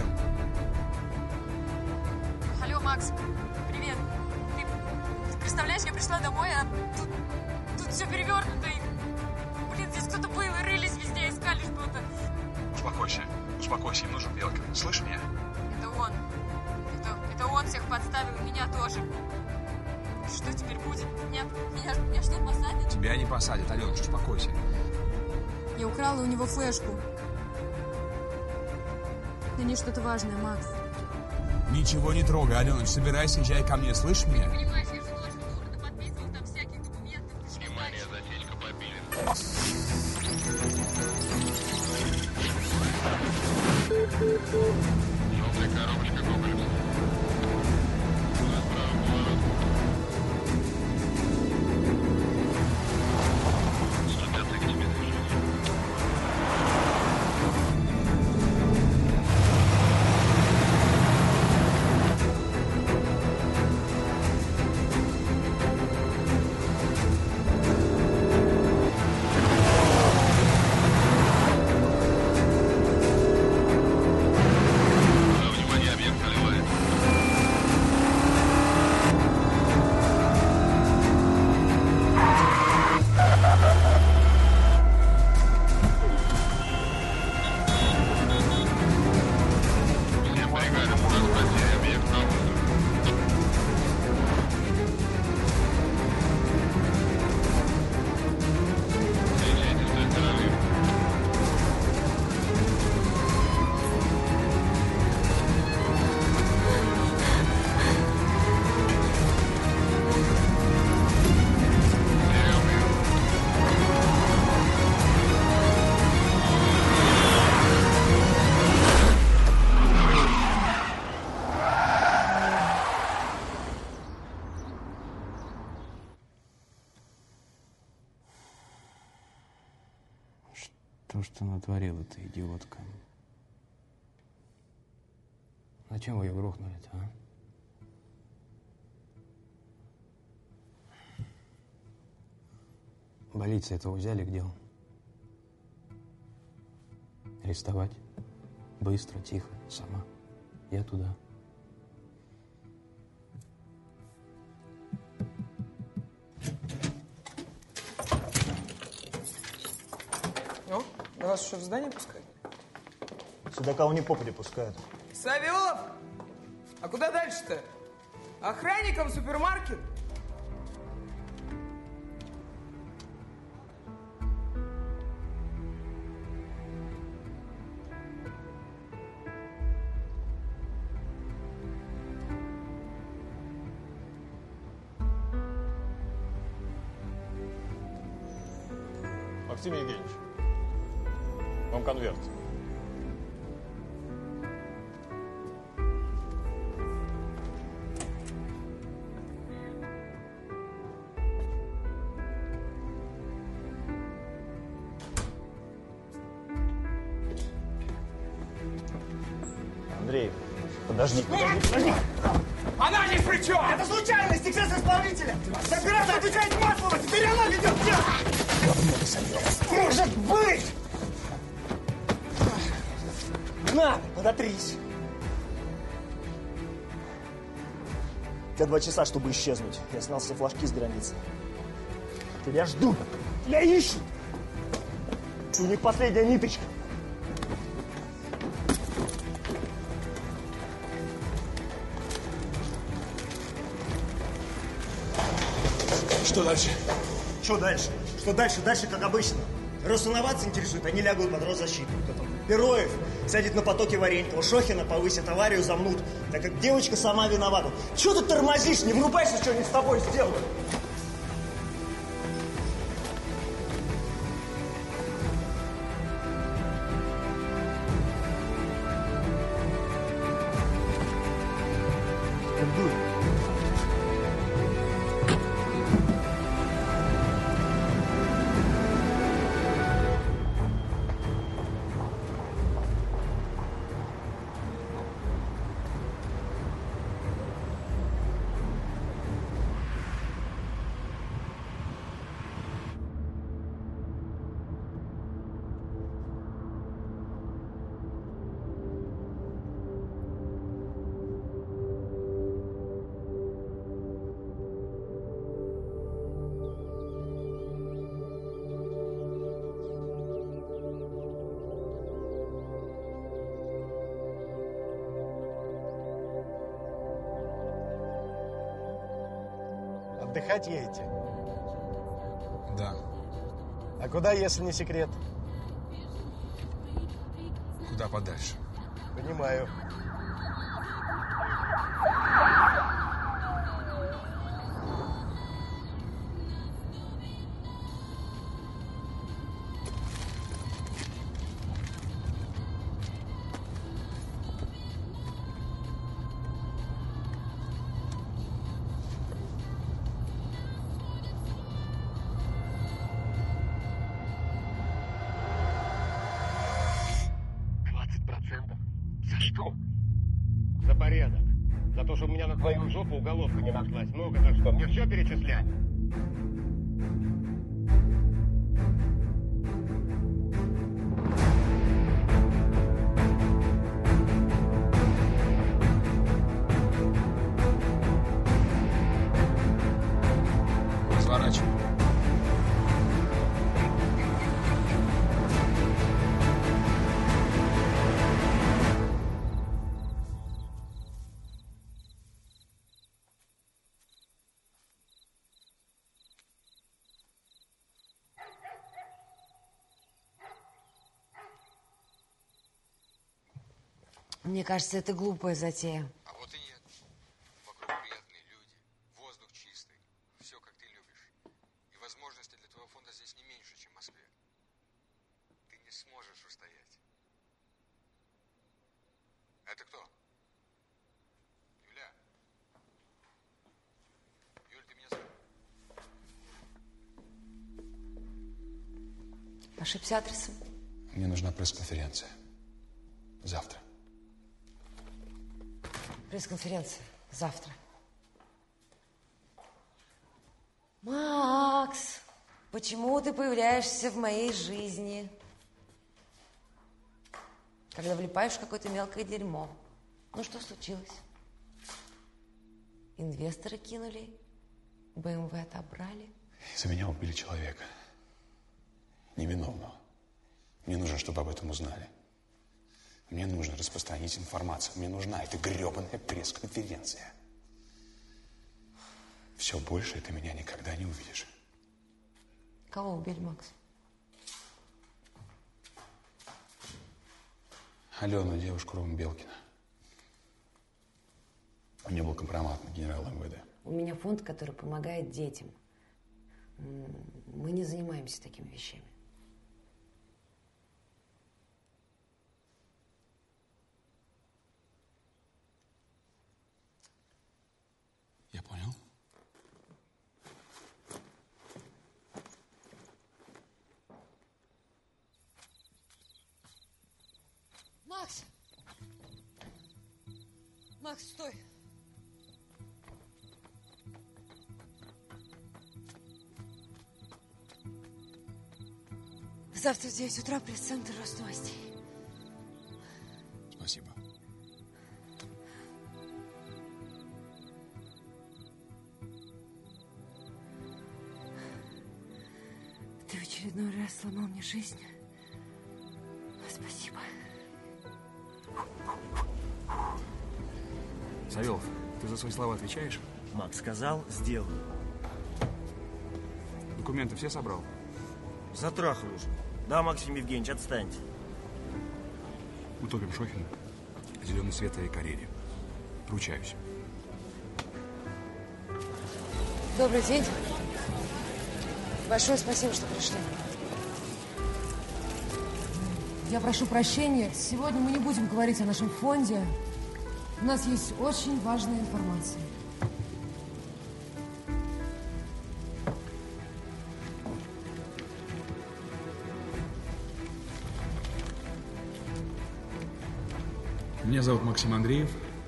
Алло, Макс. Привет. Ты, ты представляешь, я пришла домой, а тут, тут все перевернуто. И, блин, здесь кто-то был, и рылись везде, искали что-то. Успокойся. Успокойся, им нужен Белкин. Слышь меня? Это он. Это, это он всех подставил, и меня тоже. Что теперь будет? Меня, меня, меня что, посадят? Тебя не посадят, Аленыч, успокойся. Я украла у него флешку. На ней что-то важное, Макс. Ничего не трогай, Аленыч, собирайся, езжай ко мне, слышишь меня? Внимание, засечка побили. Желтая коробочка комплекс. Направо поворот. сто пятый к тебе движение. То, что натворила эта идиотка. Зачем вы ее грохнули-то, а? Полиция этого взяли к делу. Арестовать. Быстро, тихо, сама. Я туда. Ну, вас еще в здание пускают? Сюда кого не попади пускают. Савелов! А куда дальше-то? Охранником в супермаркет? Максим Евгеньевич, вам конверт. Андрей, подожди, подожди, подожди. Она ни при чем! Это случайность, эксцесс исполнителя! За операцию отвечает Маслова, теперь она ведет дело! Может быть! На, подотрись. У тебя два часа, чтобы исчезнуть. Я снял все флажки с границы. Тебя ждут. Тебя ищут. У них последняя ниточка. Что дальше? Что дальше? Что дальше? Дальше, как обычно. Росинновация интересует, они лягут под Росзащиту. Кто там? Пероев сядет на потоке Варенького, Шохина повысит аварию, замнут. Так как девочка сама виновата. Чего ты тормозишь? Не врубайся, что они с тобой сделают. Отдыхать едете? Да. А куда, если не секрет? Куда подальше? Понимаю. штук. За порядок. За то, что у меня на твою жопу уголовка не нашлась. Ну-ка, за что? Мне все перечислять? Разворачивай. Мне кажется, это глупая затея. А вот и нет. Вокруг приятные люди, воздух чистый, все как ты любишь. И возможности для твоего фонда здесь не меньше, чем в Москве. Ты не сможешь устоять. Это кто? Юля? Юль, ты меня слышишь? Ошибся адресом. Мне нужна пресс-конференция. Завтра. Пресс-конференция завтра. Макс, почему ты появляешься в моей жизни, когда влипаешь в какое-то мелкое дерьмо? Ну, что случилось? Инвесторы кинули, бэ эм вэ отобрали. За меня убили человека. Невиновного. Мне нужно, чтобы об этом узнали. Мне нужно распространить информацию. Мне нужна эта гребаная пресс-конференция. Все больше ты меня никогда не увидишь. Кого убили, Макс? Алену, девушку Рому Белкина. У нее был компромат на генерала эм вэ дэ. У меня фонд, который помогает детям. Мы не занимаемся такими вещами. Я понял. Макс! Макс, стой! Завтра в девять утра пресс-центр Росновостей. Спасибо. Ты в очередной раз сломал мне жизнь. Спасибо. Савелов, ты за свои слова отвечаешь? Макс сказал, сделаю. Документы все собрал? Затрахал уже. Да, Максим Евгеньевич, отстаньте. Утопим Шохина. Зеленый свет и карьере. Ручаюсь. Добрый день. Большое спасибо, что пришли. Я прошу прощения. Сегодня мы не будем говорить о нашем фонде. У нас есть очень важная информация. Меня зовут Максим Андреев.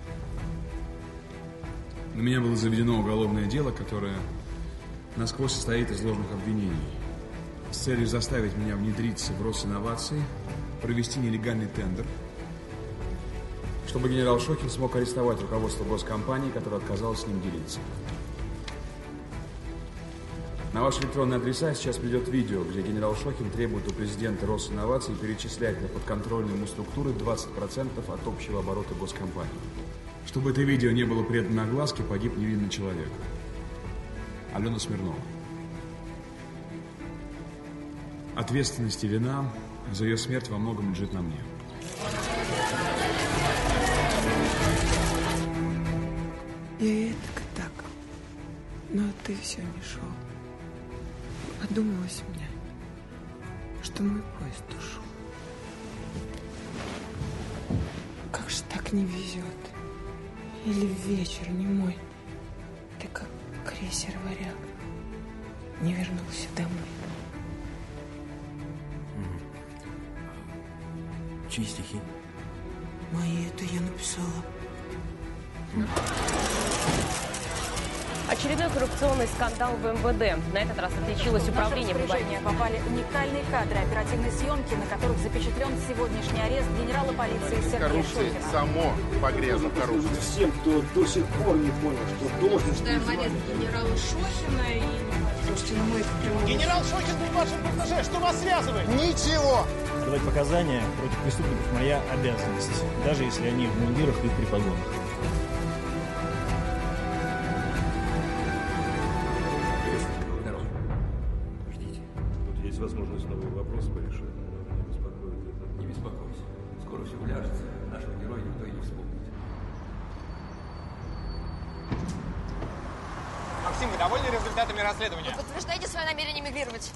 На меня было заведено уголовное дело, которое насквозь состоит из ложных обвинений. С целью заставить меня внедриться в Росинновации, провести нелегальный тендер, чтобы генерал Шохин смог арестовать руководство госкомпании, которое отказалось с ним делиться. На ваши электронные адреса сейчас придет видео, где генерал Шохин требует у президента Росинноваций перечислять на подконтрольные ему структуры двадцать процентов от общего оборота госкомпании. Чтобы это видео не было предано огласке, погиб невинный человек. Алена Смирнова. Ответственность и вина за ее смерть во многом лежит на мне. Я и так, и так. Но ты все не шел. Подумалось мне, что мой поезд ушел. Как же так не везет? Или вечер не мой? Ты как крейсер «Варяг» не вернулся домой. Чьи стихи? Мои, это я написала. Очередной коррупционный скандал в эм вэ дэ. На этот раз отличилось управление. В наше распоряжение попали уникальные кадры оперативной съемки, на которых запечатлен сегодняшний арест генерала полиции Сергея Коррупция Шохина. само погрязла в коррупции. Всем, кто до сих пор не понял, что должен... Ждаем арест генерала Шохина и... Слушайте, ну мы... Генерал Шохин был в вашем протеже. Что вас связывает? Ничего! Давать показания против преступников моя обязанность, даже если они в мундирах и при погонах. Есть возможность новые вопросы порешать, но меня беспокоит это. Не беспокойся. Скоро все уляжется. Нашего героя никто и не вспомнит. Максим, вы довольны результатами расследования? Вы подтверждаете свое намерение мигрировать?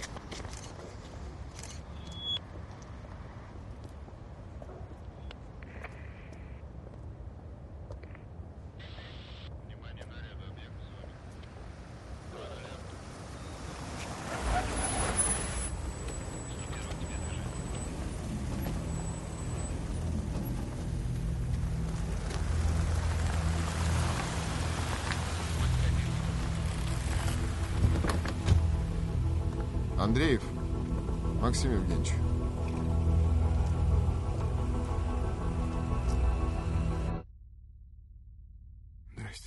Андреев Максим Евгеньевич. Здрасте.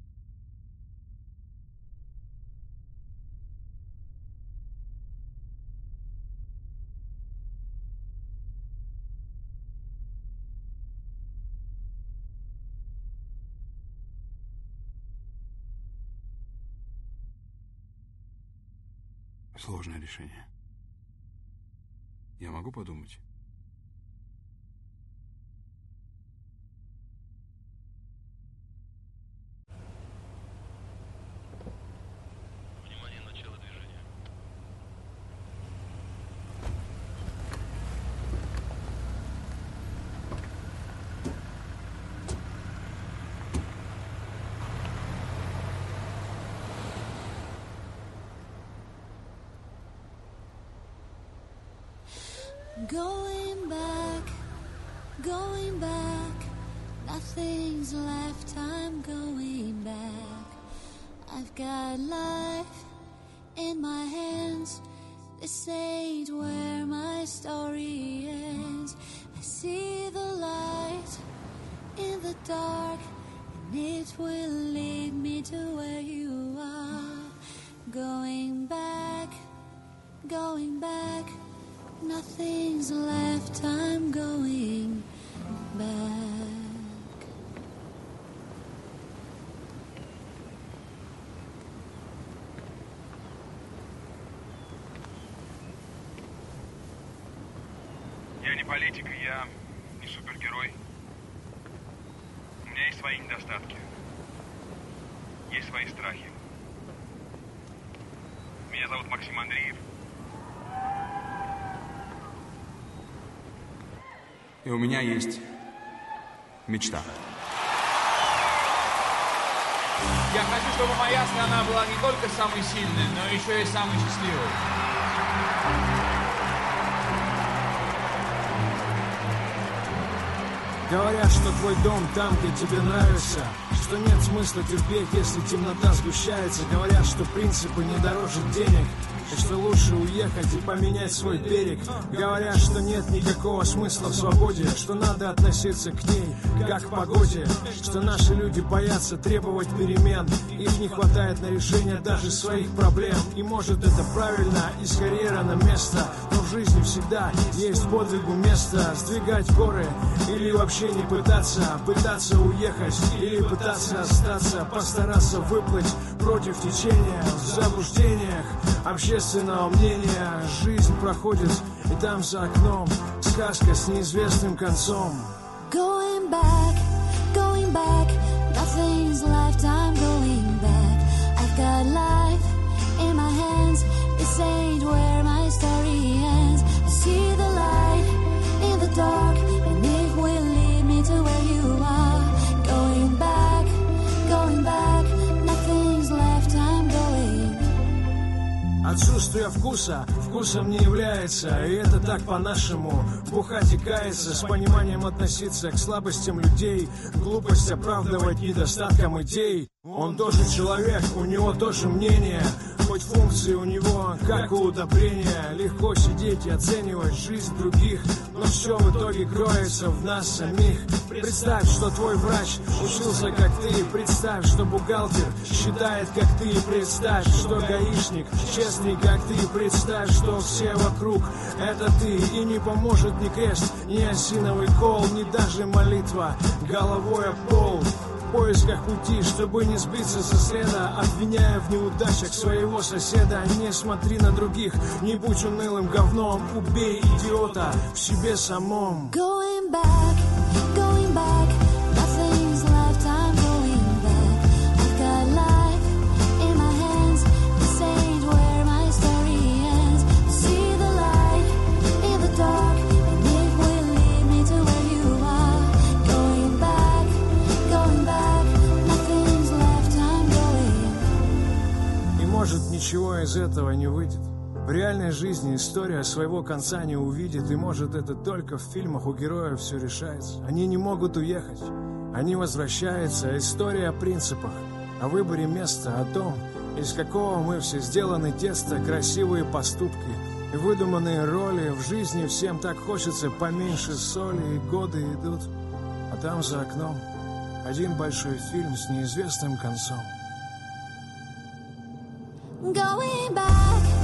Сложное решение. Я могу подумать? Внимание, начало движения. Going back, going back, nothing's left, I'm going back. I've got life in my hands, this ain't where my story ends. I see the light in the dark, and it will lead me to where you are. Going back, going back, nothing's left, I'm going back. Я не политик, и я не супергерой. У меня есть свои недостатки. Есть свои страхи. Меня зовут Максим Андреев. И у меня есть мечта. Я хочу, чтобы моя страна была не только самой сильной, но еще и самой счастливой. Говорят, что твой дом там, где тебе нравится, что нет смысла терпеть, если темнота сгущается. Говорят, что принципы не дороже денег, и что лучше уехать и поменять свой берег. Говорят, что нет никакого смысла в свободе, что надо относиться к ней как к погоде, что наши люди боятся требовать перемен, их не хватает на решение даже своих проблем. И может это правильно, из карьеры на место, но в жизни всегда есть подвигу место. Сдвигать горы или вообще не пытаться, пытаться уехать или пытаться остаться, постараться выплыть против течения в заблуждениях общественного мнения. Жизнь проходит, и там за окном сказка с неизвестным концом. Going back, going back, nothing's left, I'm going back. I've got life in my hands, this ain't where my story ends. I see the light in the dark, and it will lead me to where you are. Going back, going back, nothing's left, I'm going. Отсутствие отсутствие вкуса вкусом не является. И это так по-нашему. Бухать и каяться, с пониманием относиться к слабостям людей, глупость оправдывать недостатком идей. Он тоже человек, у него тоже мнение, хоть функции у него, как у удобрения. Легко сидеть и оценивать жизнь других, но все в итоге кроется в нас самих. Представь, что твой врач учился как ты, представь, что бухгалтер считает как ты, представь, что гаишник честный как ты, представь, что все вокруг это ты. И не поможет ни крест, ни осиновый кол, ни даже молитва головой о пол. В поисках пути, чтобы не сбиться со следа, обвиняя в неудачах своего соседа. Не смотри на других, не будь унылым говном, убей идиота в себе самом. Going back, going back, nothing's left, I'm going back. I've got life in my hands, this ain't where my story ends. See the light in the dark, and it will lead me to where you are. Going back, going back, nothing's left, I'm going. И может ничего из этого не выйдет. В реальной жизни история своего конца не увидит, и может это только в фильмах у героев все решается. Они не могут уехать, они возвращаются. История о принципах, о выборе места, о том, из какого мы все сделаны теста, красивые поступки и выдуманные роли. В жизни всем так хочется поменьше соли, и годы идут, а там за окном один большой фильм с неизвестным концом. Going back.